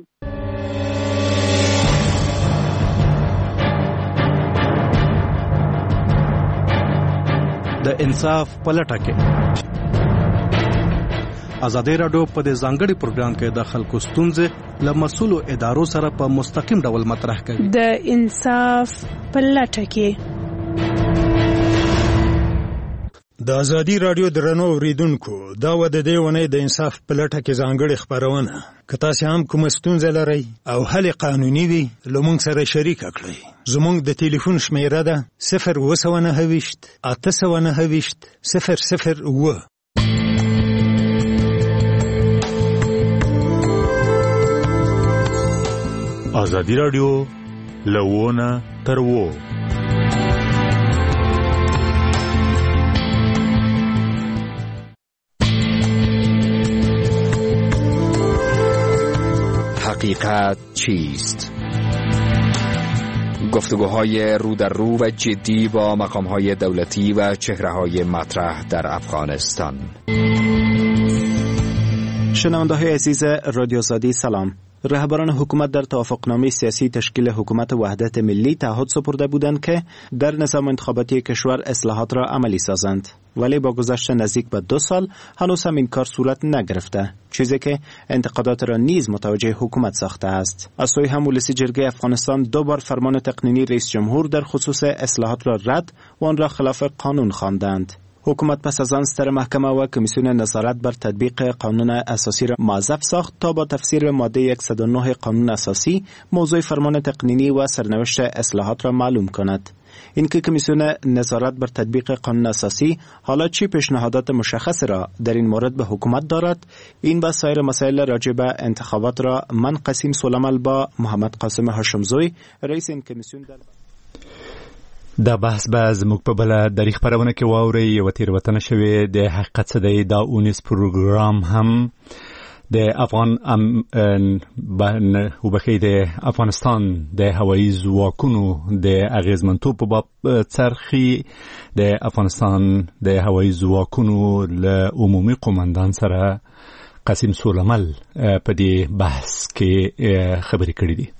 د انصاف پلټه کې ازادي راډیو په دې ځانګړي پروګرام کې د خلکو ستونزې له مسؤلو ادارو سره په مستقیم ډول مطرح کوي. د انصاف پلټه کې د ازادي راډیو درنو اوریدونکو دا و د دې ونې د انصاف پلټه کې ځانګړي خبرونه که تاسو هم کوم ستونزه لرئ او حل قانوني وي لمونږ سره شریک کړئ. زمونږ د ټلیفون شمیره ده 029 829 001. ازادي راډیو لوونه تر وو. حقیقت چیست؟ گفتگوهای رو در رو و جدی با مقامهای دولتی و چهره‌های مطرح در افغانستان. شنونده‌های عزیز رادیو آزادی سلام. رهبران حکومت در توافقنامه سیاسی تشکیل حکومت وحدت ملی تعهد سپرده بودند که در نظام انتخاباتی کشور اصلاحات را عملی سازند، ولی با گذشت نزدیک به 2 سال هنوز هم این کار صورت نگرفته، چیزی که انتقادات را نیز متوجه حکومت ساخته است. از سوی هم ولسی جرگه افغانستان 2 بار فرمان تقنینی رئیس جمهور در خصوص اصلاحات را رد و آن را خلاف قانون خواندند. حکومت پس از آن ستر محکمه و کمیسیون نظارت بر تطبیق قانون اساسی را موظف ساخت تا با تفسیر ماده 109 قانون اساسی موضوع فرمان تقنینی و سرنوشت اصلاحات را معلوم کند. اینکه کمیسیون نظارت بر تطبیق قانون اساسی حالا چی پیشنهادات مشخص را در این مورد به حکومت دارد، این با سایر مسائل راجع به انتخابات را من قسیم سولمل با محمد قاسم هاشمزوی رئیس این کمیسیون دا بحث باز مقبله در خبرونه کې واوري یو تیروتنه شوی د حقیقت صدای دا اونیس پروګرام هم د افغان وبخې د افغانستان د هوایي ځواکونو د اغیزمنتوب په باب څرخي د افغانستان د هوایي ځواکونو له عمومي قومندان سره قاسم سولمل په دې بحث کې خبرې کړې دي.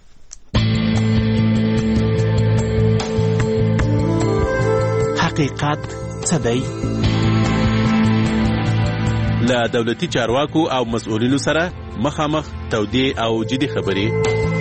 حقیقت څه دی؟ له دولتي چارواکو او مسؤلینو سره مخامخ تودې او جدي خبرې.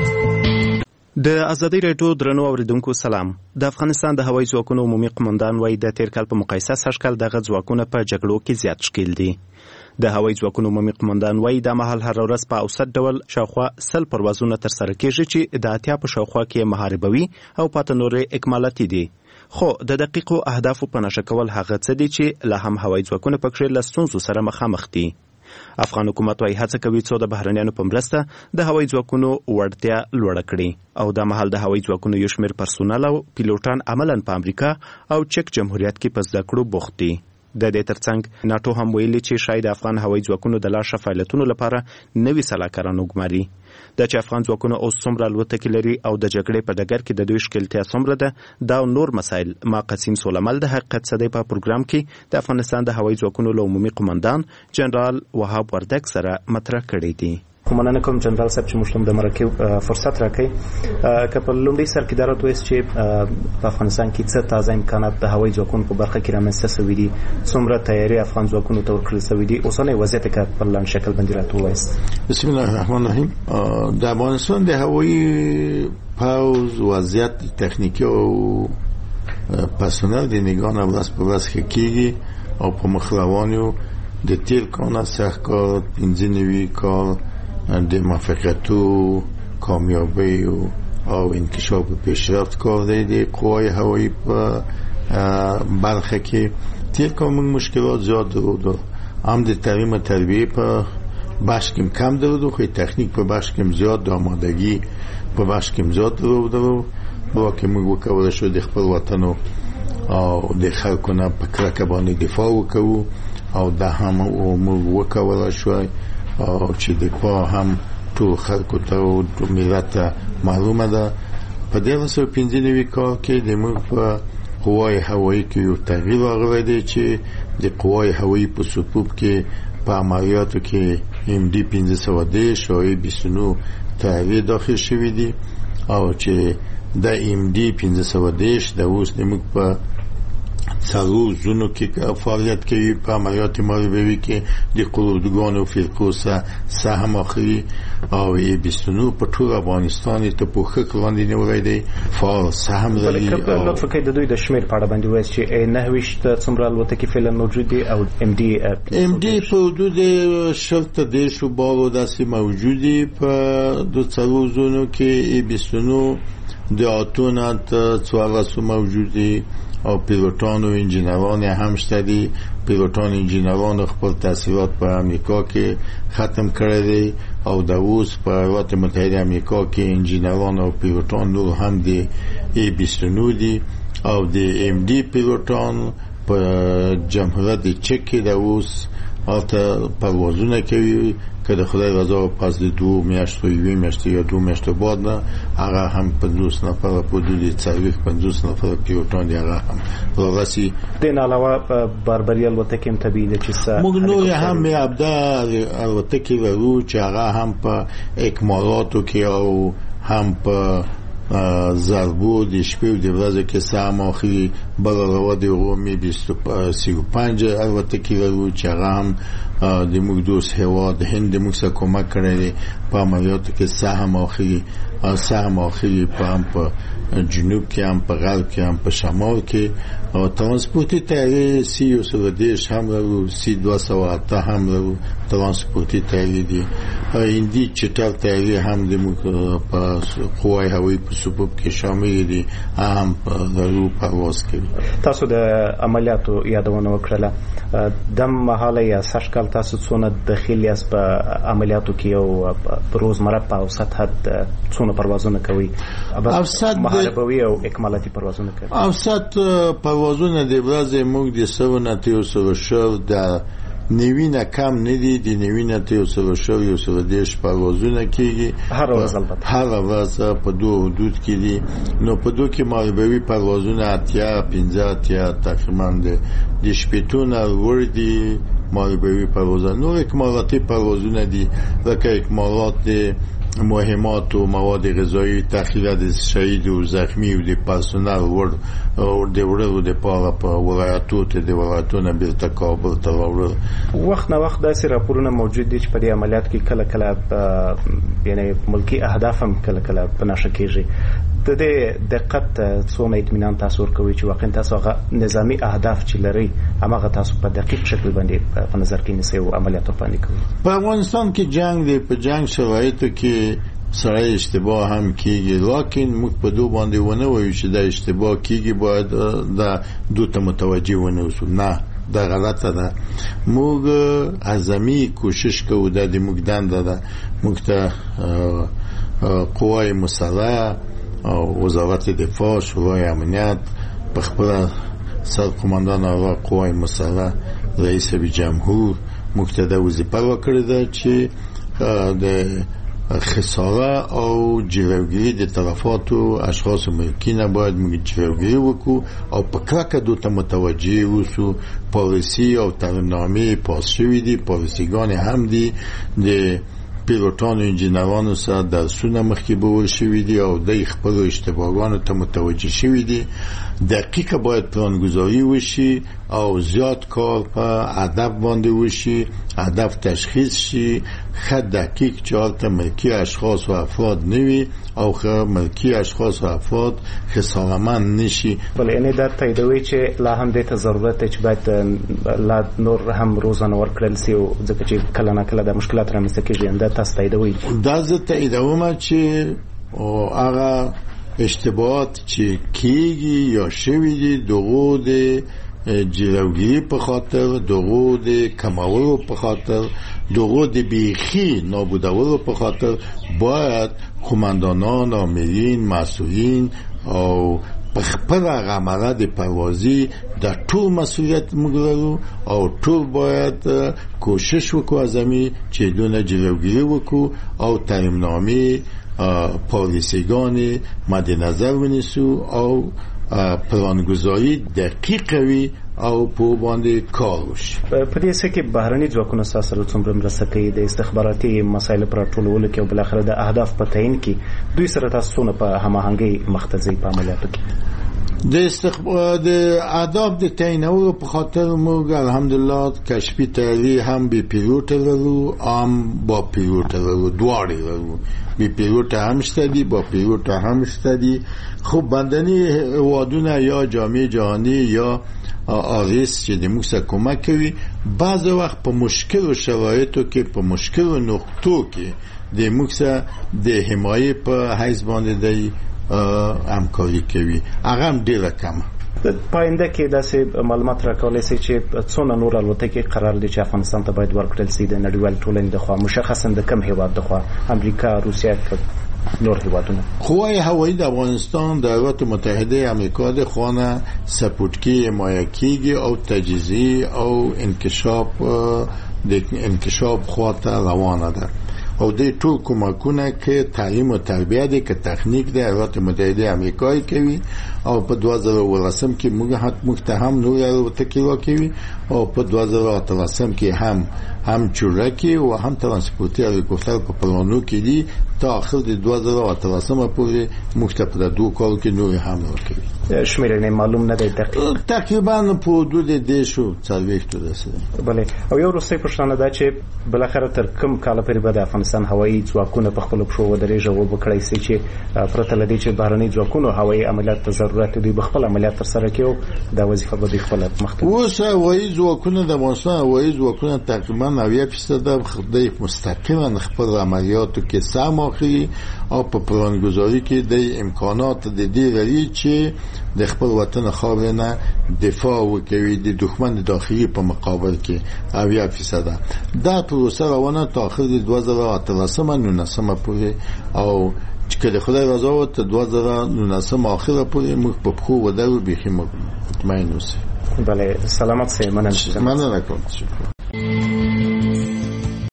د ازادي راډیو درنو اوریدونکو سلام. د افغانستان د هوایي ځواکونو عمومي قومندان وایي د تیر کال په مقایسه سږکال دغه ځواکونه په جګړو کې زیات شکیل دي. د هوایي ځواکونو عمومي قومندان وایي د مهال هر ورځ په اوسط ډول شاوخوا 100 پروازونه ترسره کیږي چې د اتیا په شاوخوا کې محاربوي او پاته نورې اکمالاتي دي. خو د دقیقو اهدافو په نشه کول هغه څه دي چې لا هم هوایي ځواکونه پکې له ستونزو سره مخامخ دي. افغان حکومت وايي هڅه کوي څو د بهرنیانو په مرسته د هوایي ځواکونو وړتیا لوړه کړي او د مهال د هوایي ځواکونو یو شمېر پرسونل او پیلوټان عملاً په امریکا او چک جمهوریت کې په زده کړو بوخت دي. د دې ترڅنګ ناتو هم ویلي چې شاید افغان هوایي ځواکونو د لا ښه فعالیتونو لپاره نوي سلاکاران وګماري. د چې افغان ځواکونه اوس څومره الوتکې لري او د جګړې په ډګر کې د دوی ښکیلتیا څومره ده، دا نور مسایل ما قاسم سولمل د حقیقت صدای په پروګرام کې د افغانستان د هوایي ځواکونو له عمومي قومندان جنرال وهاب وردک سره مطرح کړی دي. مننه کوم جنرال صاحب چې موږ ته د مرکې فرصت راکړي. که په لومړي سر کې دا راته وایي چې په افغانستان کې څه تازه امکانات د هوایي ځواکونو په برخه کې رامنځته شوي دي، څومره تیاری افغان ځواکونو ته ورکړل شوي دي، اوسنی وضعیت یې په لاندې شکل باندې راته ووایاست. بسم الله الرحمن الرحیم. د افغانستان د هوایي پوځ وضعیت تخنیکی او پرسونل د نگاه ورځ په ورځ ښه کیږي او په مخ روان یو. د تیر کال سخت کار 15 کال د موفقیت و کامیابی او انکشاف و پیشرفت کار دی قوای هوایی په برخه کې. تیر کال موږ مشکلات زیاد درود هم د تعلیم و تربیه په بخش کې کم درود خو تکنیک په بخش کې زیاد، آمادگی په بخش کې زیاد درود با که موږ وکولای شو د خپل وطن او د خلکو نه په کلکه باندې دفاع وکړو او دا هم موږ وکولای شو او چې د په هم ټول خلکو ته او ملت معلومه ده. په 1995 کال کې د موږ په قوای هوایی کې یو تغییر راغلی دی چې د قوای هوایی په صفوف کې په عملیاتو کې MD 1510 او 29 تغییر داخل شوی دی او چې د MD 1510 د اوس د موږ په څلور زونو کې فعالیت کوي په عملیات محاربوي کې د قلدرګانو فرقو سهم اخلي او 29 په ټول افغانستان ته په ښه لاندې نیولای دی فعال سهم لري. لطفا کوي د دوی د شمیر په اړه باندې وایي چې 29 څومره الوتکې فعلا موجود دي او MD په حدود 70 دیشو بالو داسې موجود دي په دو څلور زونو کې 29 د اتونه ته 14 موجود دي او پیلوټان او انجینران هم شته دي. پیلوټان انجینران خپل تحصیلات په امریکا کې ختم کړی دي او د اوس په ایالات متحده امریکا کې انجینران او پیلوټان نور هم دي 29 دي او د MD پیلوټان په جمهوریت چک کې د اوس البته پروازونه کوي که د خدای رضا پس د 2 میاشتو یا 2 میاشتو بعد نه هغه هم 50 نفر په دې څلوي 50 نفر پیلوټان دی هغه هم راغسي. دین علاوه بربري الوتکې هم طبيعي دي چې موږ نو هم ابدا الوتکې ورو چې هغه هم په اکمالاتو کې او هم په ضربو د شپې د ورځې کې سام اخري بغاوه د رومي 25 الوتکې ورو چې هغه هم د موږ دوست هوا د هند موږ سره کومک کړی په عملیاتو کې سهم اخري په جنوب کې هم په غرب کې هم په شمال کې او ترانسپورتي تیاری C-130 هم ورو C-207 هم ورو ترانسپورتي تیاری دي هندي چټل تیاری هم د موږ په قوای هوایي په صفوف کې شامل دي هم ورو پرواز کوي. تاسو د عملیاتو یادونه وکړه د مهاله یا سرشکل تاسو څونه داخلي اس په عملیاتو کې او په روزمره په اوسط حد څونه پروازونه کوي؟ اوسط محاربوي او اکمالاتي پروازونه کوي. اوسط پروازونه د ورځې موږ د 7 د نیوینه کم ندی د نیوینه ته یو سره دیش پروازونه کیږي هر ورځ په دوه حدود کې دي. نو په دوه کې محاربوي پروازونه 15 تقریبا د شپېتونه وردي محاربوي پروازونه. نو اکمالاتی پروازونه دي لکه اکمالات مهمات و مواد غذایی تخلیه شهید و زخمی و د پرسونل ورد د ورو د پاره په ولایتو ته د ولایتونو بیرته کابل ته راوړل. وخت نه وخت داسې راپورونه موجود دي چې په دې عملیات کې کله یعنی ملکی اهداف هم کله په نشه کېږي. د دې دقت څونه اطمینان تاسو ورکوي چې واقعا تاسو هغه نظامی اهداف چې لري هغه تاسو په دقیق شکل باندې په نظر کې نیسئ او عملیات باندې کوي؟ په افغانستان کې جنگ دی، په جنگ شرایطو کې سره اشتباه هم کیږي، لیکن موږ په دو باندې ونه وایو چې دا اشتباه کیږي باید دا دوته متوجه ونه اوسو. نه، دا غلطه ده. موږ اعظمي کوشش کوو د موږ دنده ده. موږ ته قوای مسلح او وزارت دفاع، شورای امنیت، په خپل سرقماندان آقا قوای مسلح، رئیس جمهور موږ ته د وظیفه ورکړې ده چې د خساره او جلوگیری د طرفاتو اشخاص ملکین باید موږ جلوگیری وکړو او په کلکه دوته متوجه اوسو. پالیسی او ترمنامه پاس شوی دي، پالیسیګان هم دي، د پیلوټانو انجینرانو سره درسونه مخکې بول شوي دي او د خپل اشتباهاتو ته متوجه شوي دي. دقیقه باید پلانگذاری وشي او زیات کار په هدف باندې وشي، هدف تشخیص شي، خط دقیق چارت ملکی اشخاص و افراد نوی او ملکی اشخاص و افراد خسارمند نشي. بله، یعنی در تاییدوي چې لا هم د ضرورت چې باید لا نور هم روزانه ورکړل سي او ځکه چې کله نه کله د مشکلات رامنځته کېږي. دا تاسو تاییدوي؟ دا زه تاییدوم چې هغه اشتباهات چې کیږي یا شوي دي دغه د جلوگیری په خاطر، دغه د کمولو په خاطر، دغه د بیخی نابودولو په خاطر باید قماندانان، آمرین، مسئولین او په خپل عمله د پروازی د ټول مسئولیت مګرو او ټول باید کوشش وکړو ازمی چې دونه جلوگیری وکړو او ترمنامه پالیسیگان مد نظر ونیسو او پلانگذاری دقیق وي او په باندې کار وشي. په دې څه کې بهرني ځواکونه سره څومره مرسته کوي د استخباراتي مسایل پر ټولولو کې او بل اخر د اهداف په تعین کې دوی سره تاسو نه په هماهنګي مختزي په عملیاتو کې د اهداف د تعینولو په خاطر موږ الحمدلله کشفي تیاری هم به پیلوټ لرو، هم با پیلوټ لرو، دواړه لرو. بی پیلوټ هم شته دي، با پیلوټ هم شته دي. خب بندنی وادونه یا جامعه جهانی یا آریس چې د موږ سره کومک کوي، بعض وخت په مشکل شرایطو کې، په مشکل نقطو کې د موږ سره د حمایت په حیث باندې دی همکاری کوي. هغه هم ډیره کمه. پاینده کې داسې معلومات راکولای شي چې څونه نور الوتکې قرار دي چې افغانستان ته باید ورکړل شي د نړیوال ټولنې لخوا، مشخصا د کوم هیواد لخوا؟ امریکا، روسیه، نور هیوادونه؟ قوای هوایی د افغانستان د ایالات متحده امریکا د خوانه سپورت کې حمایت کیږي او تجهیزی او انکشاف د انکشاف خواته روانه ده او د ټول کومکونه کې تعلیم او تربیه دي کې تخنیک د ایالات متحده امریکای کوي او په 2010 کې موږ ته هم نو یو تکیه کوي او په 2013 کې هم چورکی او هم ترانسپورتي هلیکوپتر په پلانو کې دي تا اخر د 2013 پورې موږ ته په دوه کال کې نو هم ورکوي. شمیرنه معلوم نه دی تقریبا په حدود د شو 40 رسیدي. بله او یو روسي پښتنه دا چې بلخره تر کوم کال پورې به د افغانستان هوایي ځواکونه په خپل پښو ودرېږي او وکړي چې پرته لدی چې بهرني ځواکونو هوایي عملیات ته ضرورت دی بخپل عملیات تر سره کوي دا وظیفه به خپل مخته. اوس هوایي ځواکونه د افغانستان هوایي ځواکونه تقریبا 90% خدای مستقیما خپل عملیاتو کې سهم اخلي او په پلانګذاري کې د امکانات د دې لري چې د خپل وطن خاور نه دفاع وکوي د دښمن داخلي په مقابل کې 90% دا پروسه روانه تا اخر د 2013 پورې او چې کله خدای رضا وکړي 2019 اخره پورې موږ په خو ودرو به مطمئن اوسئ. بله سلامت سه مننه کوم.